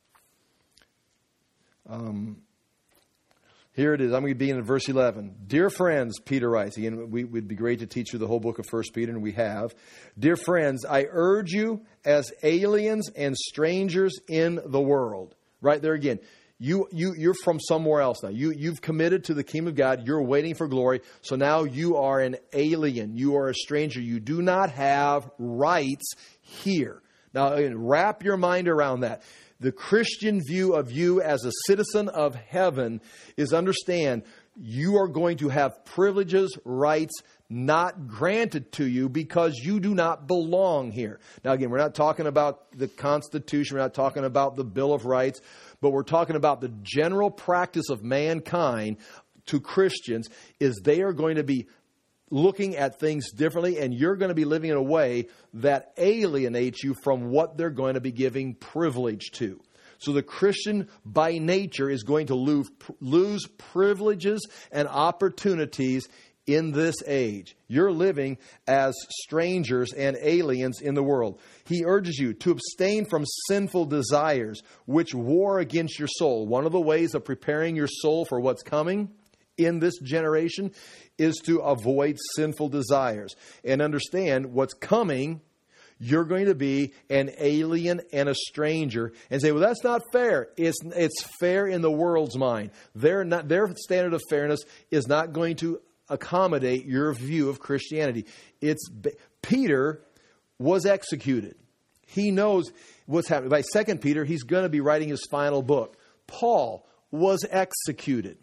Here it is. I'm going to be in verse 11. Dear friends, Peter writes. Again, we'd be great to teach you the whole book of 1 Peter, and we have. Dear friends, I urge you as aliens and strangers in the world. Right there again. You're from somewhere else now. You've committed to the kingdom of God. You're waiting for glory. So now you are an alien. You are a stranger. You do not have rights here. Now, wrap your mind around that. The Christian view of you as a citizen of heaven is understand you are going to have privileges, rights not granted to you because you do not belong here. Now, again, we're not talking about the Constitution. We're not talking about the Bill of Rights. But we're talking about the general practice of mankind to Christians is they are going to be looking at things differently, and you're going to be living in a way that alienates you from what they're going to be giving privilege to. So the Christian by nature is going to lose privileges and opportunities in this age. You're living as strangers and aliens in the world. He urges you to abstain from sinful desires which war against your soul. One of the ways of preparing your soul for what's coming in this generation is to avoid sinful desires and understand what's coming. You're going to be an alien and a stranger and say, well, that's not fair. It's fair in the world's mind. Their standard of fairness is not going to accommodate your view of Christianity. Peter was executed. He knows what's happening. By 2 Peter, he's going to be writing his final book. Paul was executed.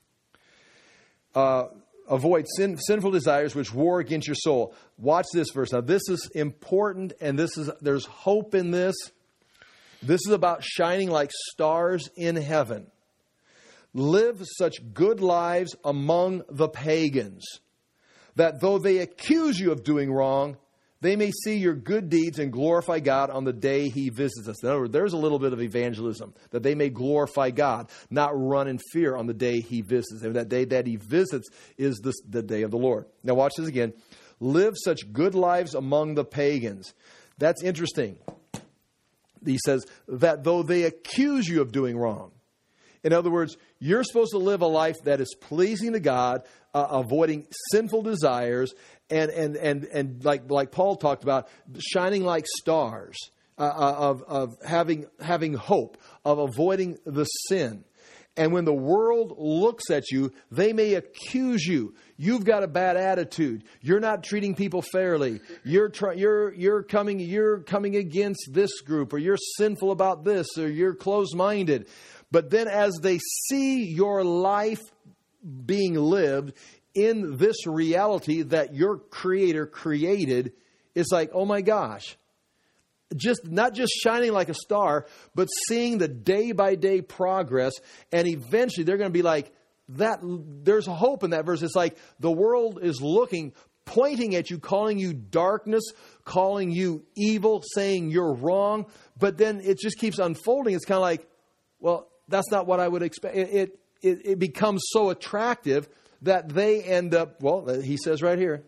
Avoid sinful desires which war against your soul. Watch this verse. Now, this is important, and there's hope in this. This is about shining like stars in heaven. Live such good lives among the pagans, that though they accuse you of doing wrong, they may see your good deeds and glorify God on the day He visits us. In other words, there's a little bit of evangelism, that they may glorify God, not run in fear on the day He visits. And that day that He visits is the day of the Lord. Now watch this again. Live such good lives among the pagans. That's interesting. He says that though they accuse you of doing wrong. In other words, you're supposed to live a life that is pleasing to God, avoiding sinful desires, and like Paul talked about, shining like stars, of having hope, of avoiding the sin. And when the world looks at you, they may accuse you. You've got a bad attitude. You're not treating people fairly. You're coming against this group, or you're sinful about this, or you're closed-minded. But then as they see your life being lived in this reality that your Creator created, it's like, oh my gosh. Not just shining like a star, but seeing the day-by-day progress. And eventually they're going to be like, that. There's hope in that verse. It's like the world is looking, pointing at you, calling you darkness, calling you evil, saying you're wrong. But then it just keeps unfolding. It's kind of like, well, that's not what I would expect. It becomes so attractive that they end up, well, he says right here,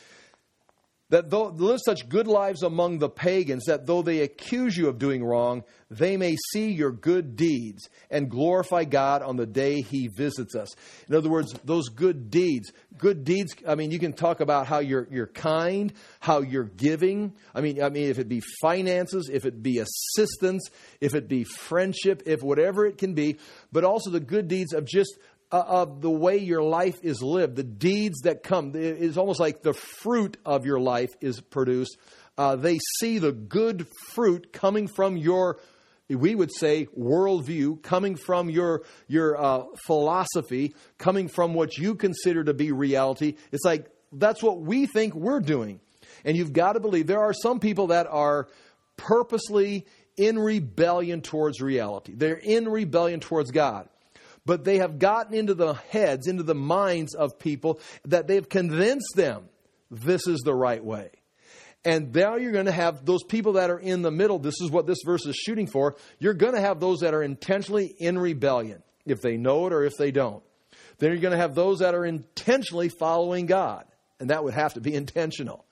that though live such good lives among the pagans, that though they accuse you of doing wrong, they may see your good deeds and glorify God on the day He visits us. In other words, those good deeds, I mean, you can talk about how you're kind, how you're giving. I mean, if it be finances, if it be assistance, if it be friendship, if whatever it can be, but also the good deeds of just of the way your life is lived, the deeds that come. It's almost like the fruit of your life is produced. They see the good fruit coming from your, we would say, worldview, coming from your philosophy, coming from what you consider to be reality. It's like, that's what we think we're doing. And you've got to believe there are some people that are purposely in rebellion towards reality. They're in rebellion towards God. But they have gotten into the heads, into the minds of people that they've convinced them this is the right way. And now you're going to have those people that are in the middle. This is what this verse is shooting for. You're going to have those that are intentionally in rebellion, if they know it or if they don't. Then you're going to have those that are intentionally following God. And that would have to be intentional.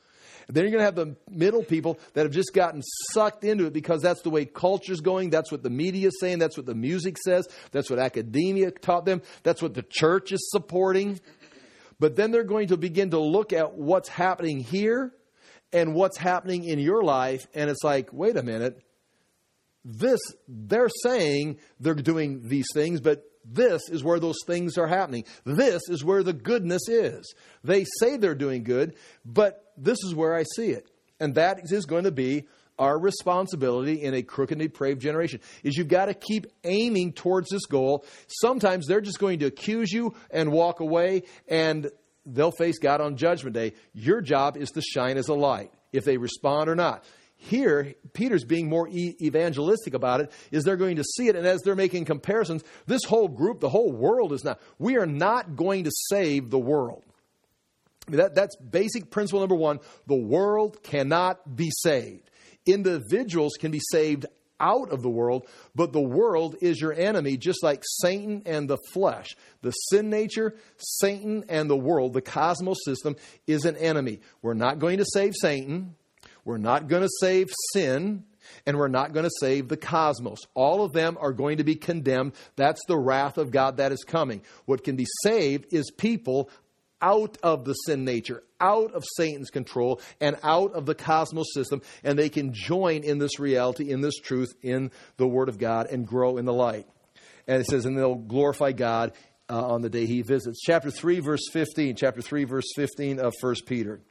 Then you're going to have the middle people that have just gotten sucked into it because that's the way culture's going. That's what the media is saying. That's what the music says. That's what academia taught them. That's what the church is supporting. But then they're going to begin to look at what's happening here and what's happening in your life. And it's like, wait a minute. They're saying they're doing these things, but this is where those things are happening. This is where the goodness is. They say they're doing good, but this is where I see it. And that is going to be our responsibility in a crooked and depraved generation, is you've got to keep aiming towards this goal. Sometimes they're just going to accuse you and walk away, and they'll face God on Judgment Day. Your job is to shine as a light, if they respond or not. Here, Peter's being more evangelistic about it, is they're going to see it, and as they're making comparisons, this whole group, the whole world is not. We are not going to save the world. That's basic principle number one. The world cannot be saved. Individuals can be saved out of the world, but the world is your enemy, just like Satan and the flesh. The sin nature, Satan and the world, the cosmos system, is an enemy. We're not going to save Satan. We're not going to save sin, and we're not going to save the cosmos. All of them are going to be condemned. That's the wrath of God that is coming. What can be saved is people out of the sin nature, out of Satan's control, and out of the cosmos system, and they can join in this reality, in this truth, in the Word of God, and grow in the light. And it says, and they'll glorify God on the day He visits. Chapter 3, verse 15. Chapter 3, verse 15 of 1 Peter.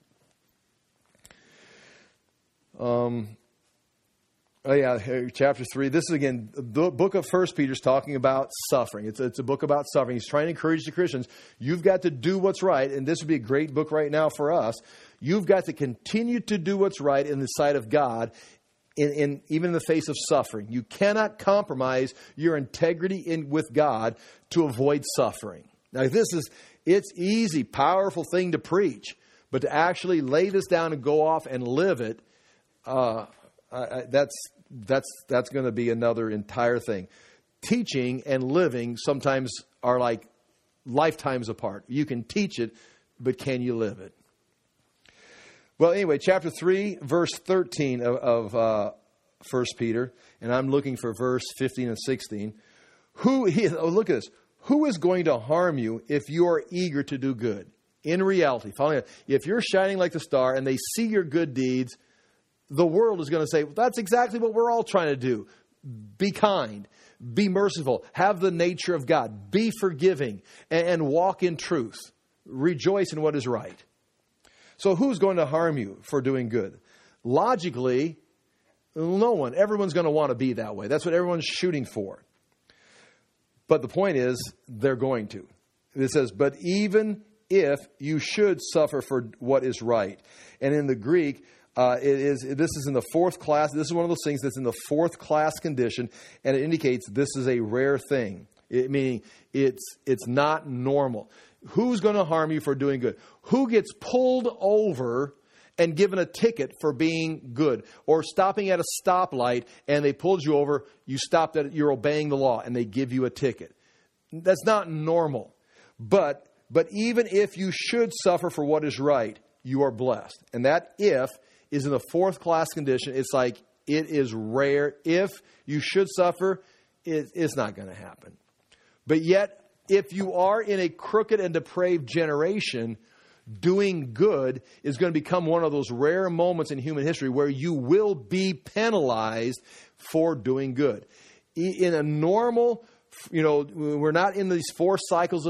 Chapter 3. This is, again, the book of 1 Peter is talking about suffering. It's a book about suffering. He's trying to encourage the Christians. You've got to do what's right, and this would be a great book right now for us. You've got to continue to do what's right in the sight of God, even in the face of suffering. You cannot compromise your integrity with God to avoid suffering. Now, it's easy, powerful thing to preach, but to actually lay this down and go off and live it, that's going to be another entire thing. Teaching and living sometimes are like lifetimes apart. You can teach it, but can you live it? Well, anyway, chapter 3, verse 13 of 1 Peter, and I'm looking for verse 15 and 16. Look at this. Who is going to harm you if you are eager to do good? In reality, if you're shining like the star and they see your good deeds, the world is going to say, well, that's exactly what we're all trying to do. Be kind. Be merciful. Have the nature of God. Be forgiving. And walk in truth. Rejoice in what is right. So who's going to harm you for doing good? Logically, no one. Everyone's going to want to be that way. That's what everyone's shooting for. But the point is, they're going to. It says, but even if you should suffer for what is right. And in the Greek, this is in the fourth class. This is one of those things that's in the fourth class condition, and it indicates this is a rare thing. Meaning it's not normal. Who's going to harm you for doing good? Who gets pulled over and given a ticket for being good, or stopping at a stoplight and they pulled you over? You stopped at it. You're obeying the law, and they give you a ticket. That's not normal. But even if you should suffer for what is right, you are blessed. And that if is in the fourth class condition. It's like it is rare. If you should suffer, it's not going to happen. But yet, if you are in a crooked and depraved generation, doing good is going to become one of those rare moments in human history where you will be penalized for doing good. In a normal, we're not in these four cycles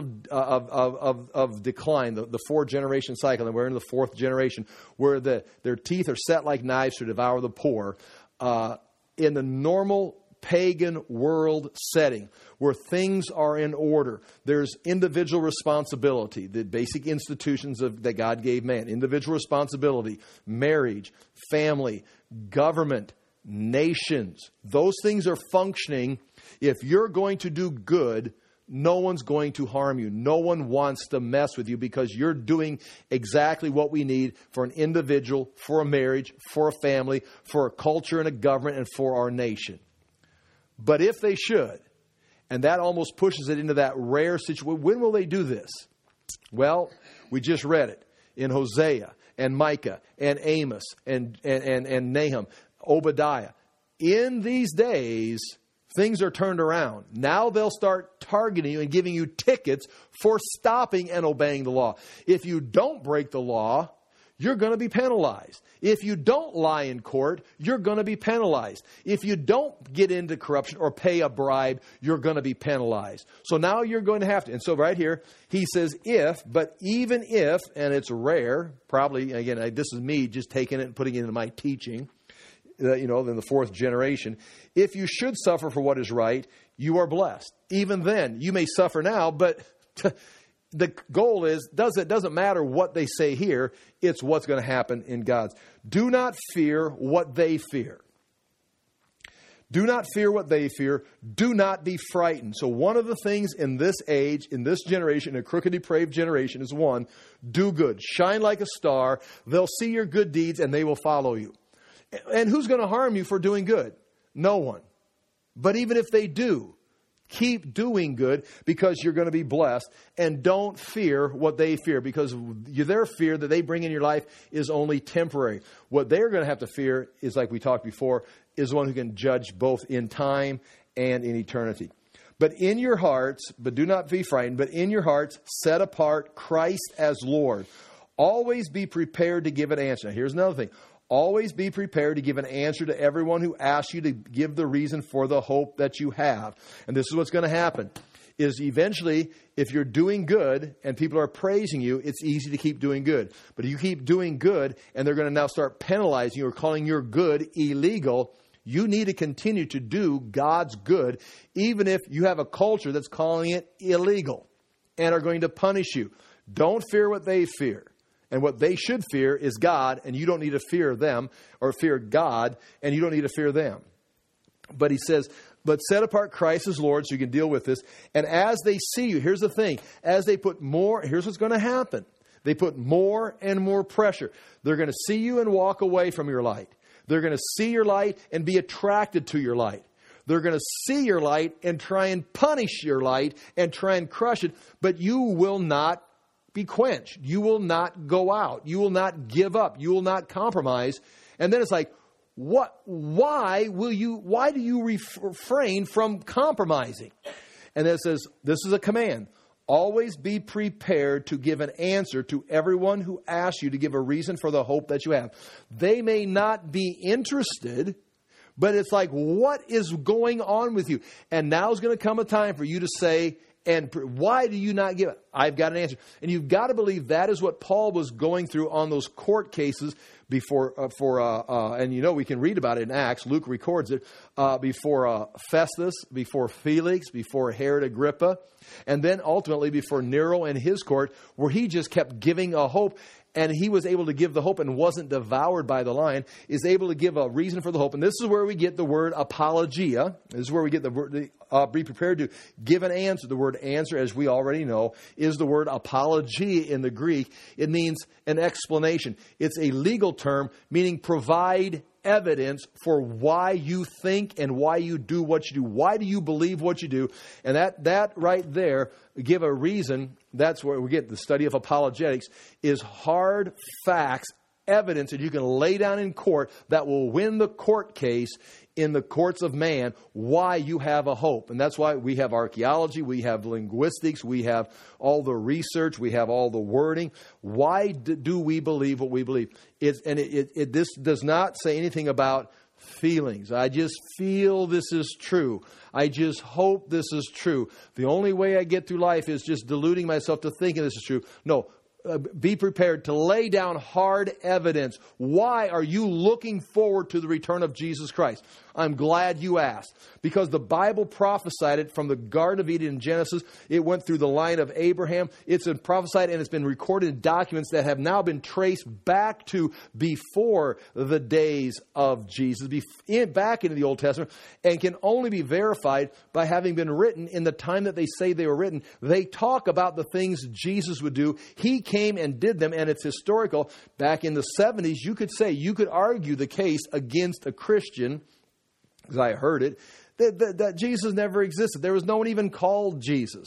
of decline, the four generation cycle, and we're in the fourth generation where their teeth are set like knives to devour the poor. In the normal pagan world setting where things are in order, there's individual responsibility, the basic institutions that God gave man, individual responsibility, marriage, family, government, nations. Those things are functioning. If you're going to do good, no one's going to harm you. No one wants to mess with you because you're doing exactly what we need for an individual, for a marriage, for a family, for a culture and a government, and for our nation. But if they should, and that almost pushes it into that rare situation, when will they do this? Well, we just read it. in Hosea and Micah and Amos and Nahum, Obadiah. In these days, things are turned around. Now they'll start targeting you and giving you tickets for stopping and obeying the law. If you don't break the law, you're going to be penalized. If you don't lie in court, you're going to be penalized. If you don't get into corruption or pay a bribe, you're going to be penalized. So now you're going to have to. And so right here, he says if, but even if, and it's rare, probably, again, this is me just taking it and putting it into my teaching, in the fourth generation. If you should suffer for what is right, you are blessed. Even then, you may suffer now, but the goal is, it doesn't matter what they say here, it's what's going to happen in God's. Do not fear what they fear. Do not fear what they fear. Do not be frightened. So one of the things in this age, in this generation, a crooked, depraved generation, is one, do good. Shine like a star. They'll see your good deeds and they will follow you. And who's going to harm you for doing good? No one. But even if they do, keep doing good because you're going to be blessed. And don't fear what they fear, because their fear that they bring in your life is only temporary. What they're going to have to fear is, like we talked before, is one who can judge both in time and in eternity. But in your hearts, but do not be frightened, but in your hearts set apart Christ as Lord. Always be prepared to give an answer. Now, here's another thing. Always be prepared to give an answer to everyone who asks you to give the reason for the hope that you have. And this is what's going to happen, is eventually, if you're doing good and people are praising you, it's easy to keep doing good. But if you keep doing good and they're going to now start penalizing you or calling your good illegal, you need to continue to do God's good, even if you have a culture that's calling it illegal and are going to punish you. Don't fear what they fear. And what they should fear is God, and you don't need to fear them, or fear God, and you don't need to fear them. But he says, but set apart Christ as Lord so you can deal with this. And as they see you, here's the thing, as they put more, here's what's going to happen. They put more and more pressure. They're going to see you and walk away from your light. They're going to see your light and be attracted to your light. They're going to see your light and try and punish your light and try and crush it, but you will not be quenched. You will not go out. You will not give up. You will not compromise. And then it's like, why do you refrain from compromising? And then it says, this is a command. Always be prepared to give an answer to everyone who asks you to give a reason for the hope that you have. They may not be interested, but it's like, what is going on with you? And now is going to come a time for you to say, and why do you not give it? I've got an answer. And you've got to believe that is what Paul was going through on those court cases before, and we can read about it in Acts. Luke records it, before Festus, before Felix, before Herod Agrippa, and then ultimately before Nero and his court, where he just kept giving a hope. And he was able to give the hope and wasn't devoured by the lion, is able to give a reason for the hope. And this is where we get the word apologia. This is where we get the word, be prepared to give an answer. The word answer, as we already know, is the word apologia in the Greek. It means an explanation. It's a legal term meaning provide evidence for why you think and why you do what you do. Why do you believe what you do? And that right there, give a reason. That's where we get the study of apologetics, is hard facts, evidence that you can lay down in court that will win the court case in the courts of man, why you have a hope. And that's why we have archaeology, we have linguistics, we have all the research, we have all the wording. Why do we believe what we believe? This does not say anything about feelings. I just feel this is true. I just hope this is true. The only way I get through life is just deluding myself to thinking this is true. No. Be prepared to lay down hard evidence. Why are you looking forward to the return of Jesus Christ? I'm glad you asked. Because the Bible prophesied it from the Garden of Eden in Genesis. It went through the line of Abraham. It's been prophesied and it's been recorded in documents that have now been traced back to before the days of Jesus, back into the Old Testament, and can only be verified by having been written in the time that they say they were written. They talk about the things Jesus would do. He came and did them, and it's historical. Back in the 70s, you could argue the case against a Christian, because I heard it, that Jesus never existed. There was no one even called Jesus.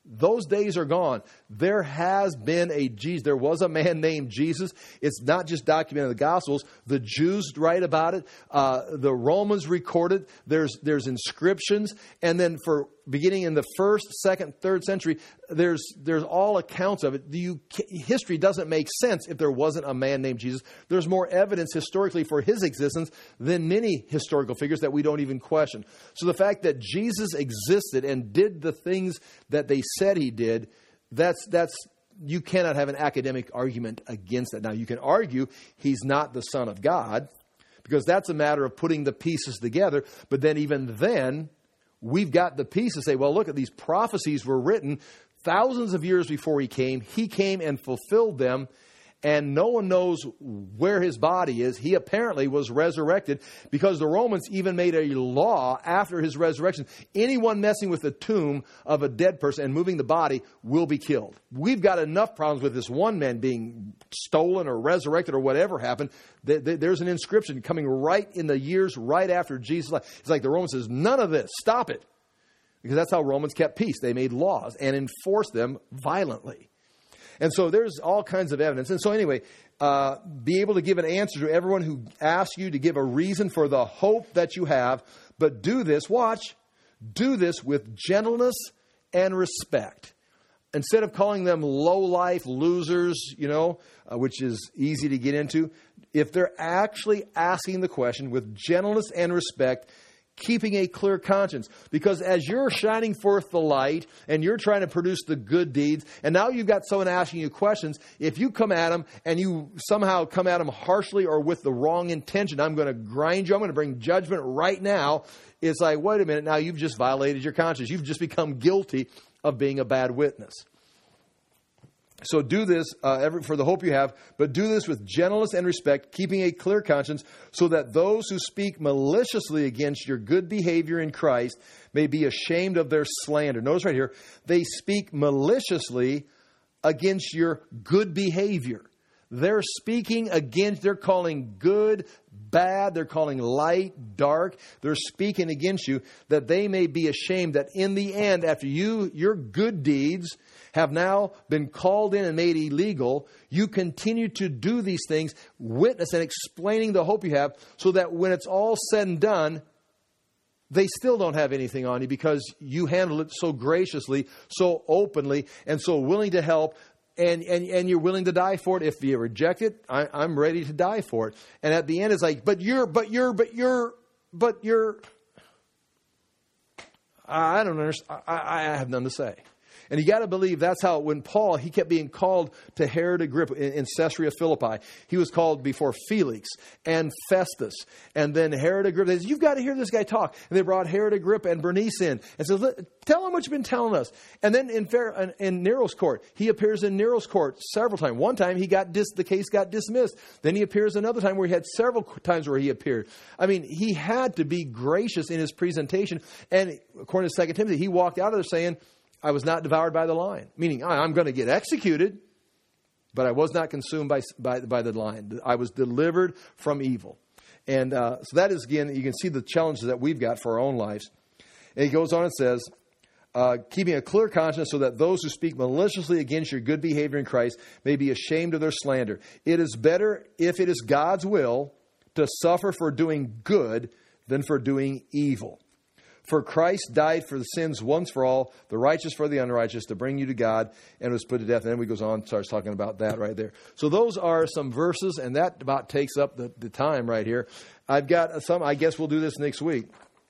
Those days are gone. There has been a Jesus. There was a man named Jesus. It's not just documented in the Gospels. The Jews write about it. The Romans record it. There's inscriptions. And then for beginning in the 1st, 2nd, 3rd century, there's all accounts of it. History doesn't make sense if there wasn't a man named Jesus. There's more evidence historically for his existence than many historical figures that we don't even question. So the fact that Jesus existed and did the things that they said he did, that's you cannot have an academic argument against that. Now, you can argue he's not the Son of God, because that's a matter of putting the pieces together. But then even then, we've got the pieces to say, well, look, at these prophecies were written thousands of years before he came. He came and fulfilled them, and no one knows where his body is. He apparently was resurrected, because the Romans even made a law after his resurrection. Anyone messing with the tomb of a dead person and moving the body will be killed. We've got enough problems with this one man being stolen or resurrected or whatever happened. There's an inscription coming right in the years right after Jesus' life. It's like the Romans says, none of this, stop it. Because that's how Romans kept peace. They made laws and enforced them violently. And so there's all kinds of evidence. And so anyway, be able to give an answer to everyone who asks you to give a reason for the hope that you have. But do this, do this with gentleness and respect. Instead of calling them low-life losers, which is easy to get into, if they're actually asking the question with gentleness and respect, keeping a clear conscience. Because as you're shining forth the light and you're trying to produce the good deeds, and now you've got someone asking you questions, if you come at them and you somehow come at them harshly or with the wrong intention, I'm going to grind you, I'm going to bring judgment right now, it's like, wait a minute, now you've just violated your conscience. You've just become guilty of being a bad witness. So do this for the hope you have, but do this with gentleness and respect, keeping a clear conscience, so that those who speak maliciously against your good behavior in Christ may be ashamed of their slander. Notice right here, they speak maliciously against your good behavior. They're speaking against, they're calling good bad, they're calling light dark. They're speaking against you, that they may be ashamed, that in the end, after your good deeds have now been called in and made illegal, you continue to do these things, witness and explaining the hope you have, so that when it's all said and done, they still don't have anything on you, because you handle it so graciously, so openly, and so willing to help, and you're willing to die for it. If you reject it, I'm ready to die for it. And at the end, it's like, but you're, I don't understand. I have none to say. And you got to believe that's how, when Paul, he kept being called to Herod Agrippa in Caesarea Philippi. He was called before Felix and Festus. And then Herod Agrippa says, you've got to hear this guy talk. And they brought Herod Agrippa and Bernice in and says, tell him what you've been telling us. And then in Nero's court, he appears in Nero's court several times. One time the case got dismissed. Then he appears another time where he had several times where he appeared. I mean, he had to be gracious in his presentation. And according to 2 Timothy, he walked out of there saying, I was not devoured by the lion, meaning I'm going to get executed, but I was not consumed by the lion. I was delivered from evil. And so that is, again, you can see the challenges that we've got for our own lives. And he goes on and says, keeping a clear conscience, so that those who speak maliciously against your good behavior in Christ may be ashamed of their slander. It is better, if it is God's will, to suffer for doing good than for doing evil. For Christ died for the sins once for all, the righteous for the unrighteous, to bring you to God, and was put to death. And then he goes on, starts talking about that right there. So those are some verses, and that about takes up the time right here. I've got some, I guess we'll do this next week.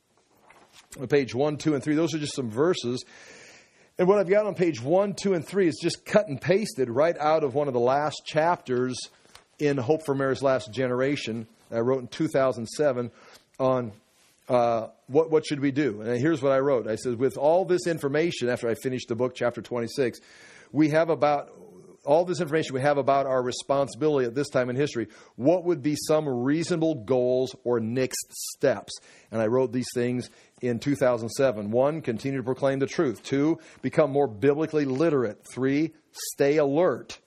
On page 1, 2, and 3, those are just some verses. And what I've got on page 1, 2, and 3 is just cut and pasted right out of one of the last chapters in Hope for Mary's Last Generation. I wrote in 2007 on what should we do? And here's what I wrote. I said, with all this information, after I finished the book, chapter 26, we have about all this information we have about our responsibility at this time in history. What would be some reasonable goals or next steps? And I wrote these things in 2007. 1, continue to proclaim the truth. 2, become more biblically literate. 3, stay alert.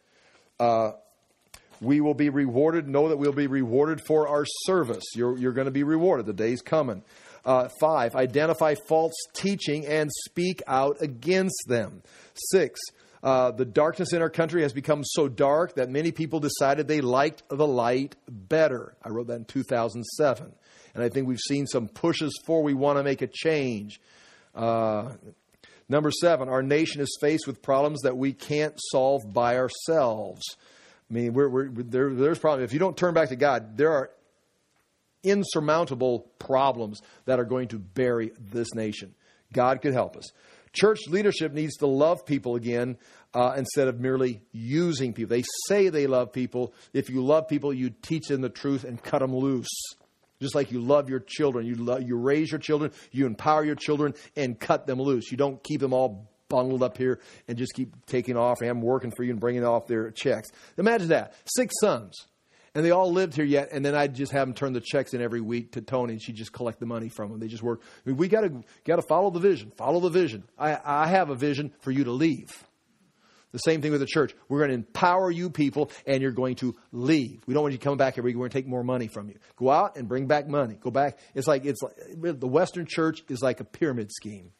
We will be rewarded. Know that we'll be rewarded for our service. You're going to be rewarded. The day's coming. 5, identify false teaching and speak out against them. 6, the darkness in our country has become so dark that many people decided they liked the light better. I wrote that in 2007. And I think we've seen some pushes for we want to make a change. Number 7, our nation is faced with problems that we can't solve by ourselves. I mean, there's problems. If you don't turn back to God, there are insurmountable problems that are going to bury this nation. God could help us. Church leadership needs to love people again instead of merely using people. They say they love people. If you love people, you teach them the truth and cut them loose. Just like you love your children. You raise your children, you empower your children, and cut them loose. You don't keep them all bundled up here and just keep taking off and have them working for you and bringing off their checks. Imagine that. 6 sons. And they all lived here yet, and then I'd just have them turn the checks in every week to Tony, and she'd just collect the money from them. They just work. I mean, we got to follow the vision. Follow the vision. I have a vision for you to leave. The same thing with the church. We're going to empower you people, and you're going to leave. We don't want you coming back every week. We're going to take more money from you. Go out and bring back money. Go back. It's like the Western church is like a pyramid scheme.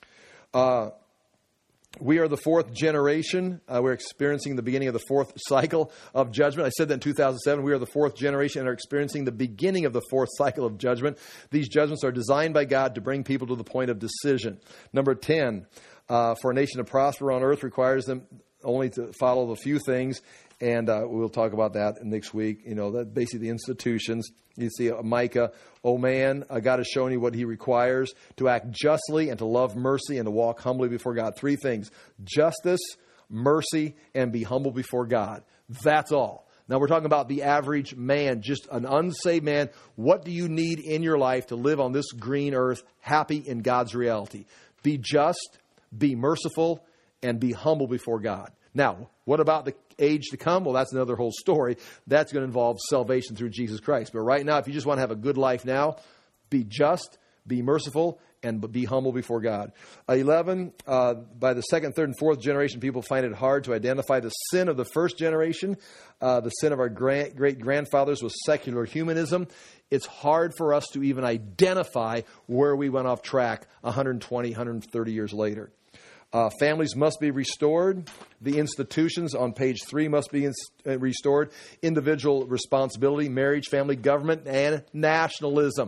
We are the 4th generation. We're experiencing the beginning of the 4th cycle of judgment. I said that in 2007. We are the 4th generation and are experiencing the beginning of the 4th cycle of judgment. These judgments are designed by God to bring people to the point of decision. Number 10, for a nation to prosper on earth requires them only to follow the few things. And we'll talk about that next week. You know, that basically the institutions. You see Micah, oh man, God is showing you what he requires: to act justly and to love mercy and to walk humbly before God. 3 things: justice, mercy, and be humble before God. That's all. Now we're talking about the average man, just an unsaved man. What do you need in your life to live on this green earth happy in God's reality? Be just, be merciful, and be humble before God. Now, what about the age to come? Well, that's another whole story. That's going to involve salvation through Jesus Christ. But right now, if you just want to have a good life now, be just, be merciful, and be humble before God. 11, by the 2nd, 3rd, and 4th generation, people find it hard to identify the sin of the first generation. The sin of our great-grandfathers was secular humanism. It's hard for us to even identify where we went off track 120, 130 years later. Families must be restored. The institutions on page 3 must be restored. Individual responsibility, marriage, family, government, and nationalism.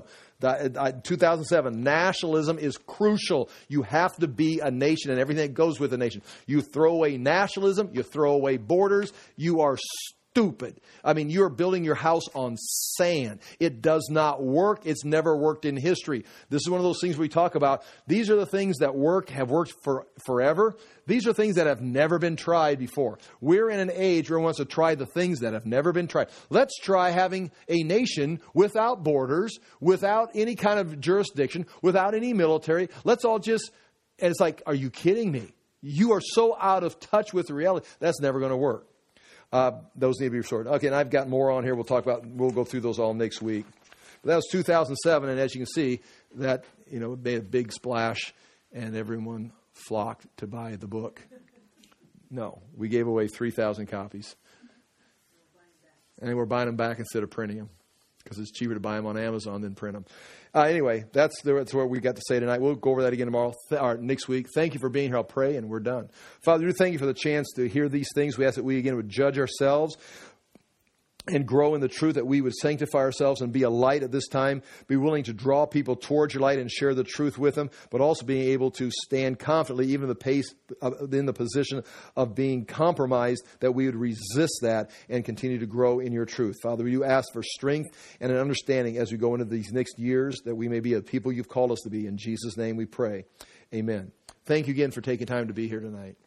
2007, nationalism is crucial. You have to be a nation and everything that goes with a nation. You throw away nationalism, you throw away borders, you are stupid. I mean, you're building your house on sand. It does not work. It's never worked in history. This is one of those things we talk about. These are the things that have worked for forever. These are things that have never been tried before. We're in an age where everyone wants to try the things that have never been tried. Let's try having a nation without borders, without any kind of jurisdiction, without any military. Let's all just, and it's like, are you kidding me? You are so out of touch with the reality. That's never going to work. Those need to be restored. Okay, and I've got more on here. We'll go through those all next week. But that was 2007, and as you can see, that made a big splash, and everyone flocked to buy the book. No, we gave away 3,000 copies, and we're buying them back instead of printing them because it's cheaper to buy them on Amazon than print them. Anyway, that's what we got to say tonight. We'll go over that again tomorrow or next week. Thank you for being here. I'll pray, and we're done. Father, we thank you for the chance to hear these things. We ask that we again would judge ourselves and grow in the truth, that we would sanctify ourselves and be a light at this time, be willing to draw people towards your light and share the truth with them, but also being able to stand confidently, even in the position of being compromised, that we would resist that and continue to grow in your truth. Father, you ask for strength and an understanding as we go into these next years, that we may be a people you've called us to be. In Jesus' name we pray. Amen. Thank you again for taking time to be here tonight.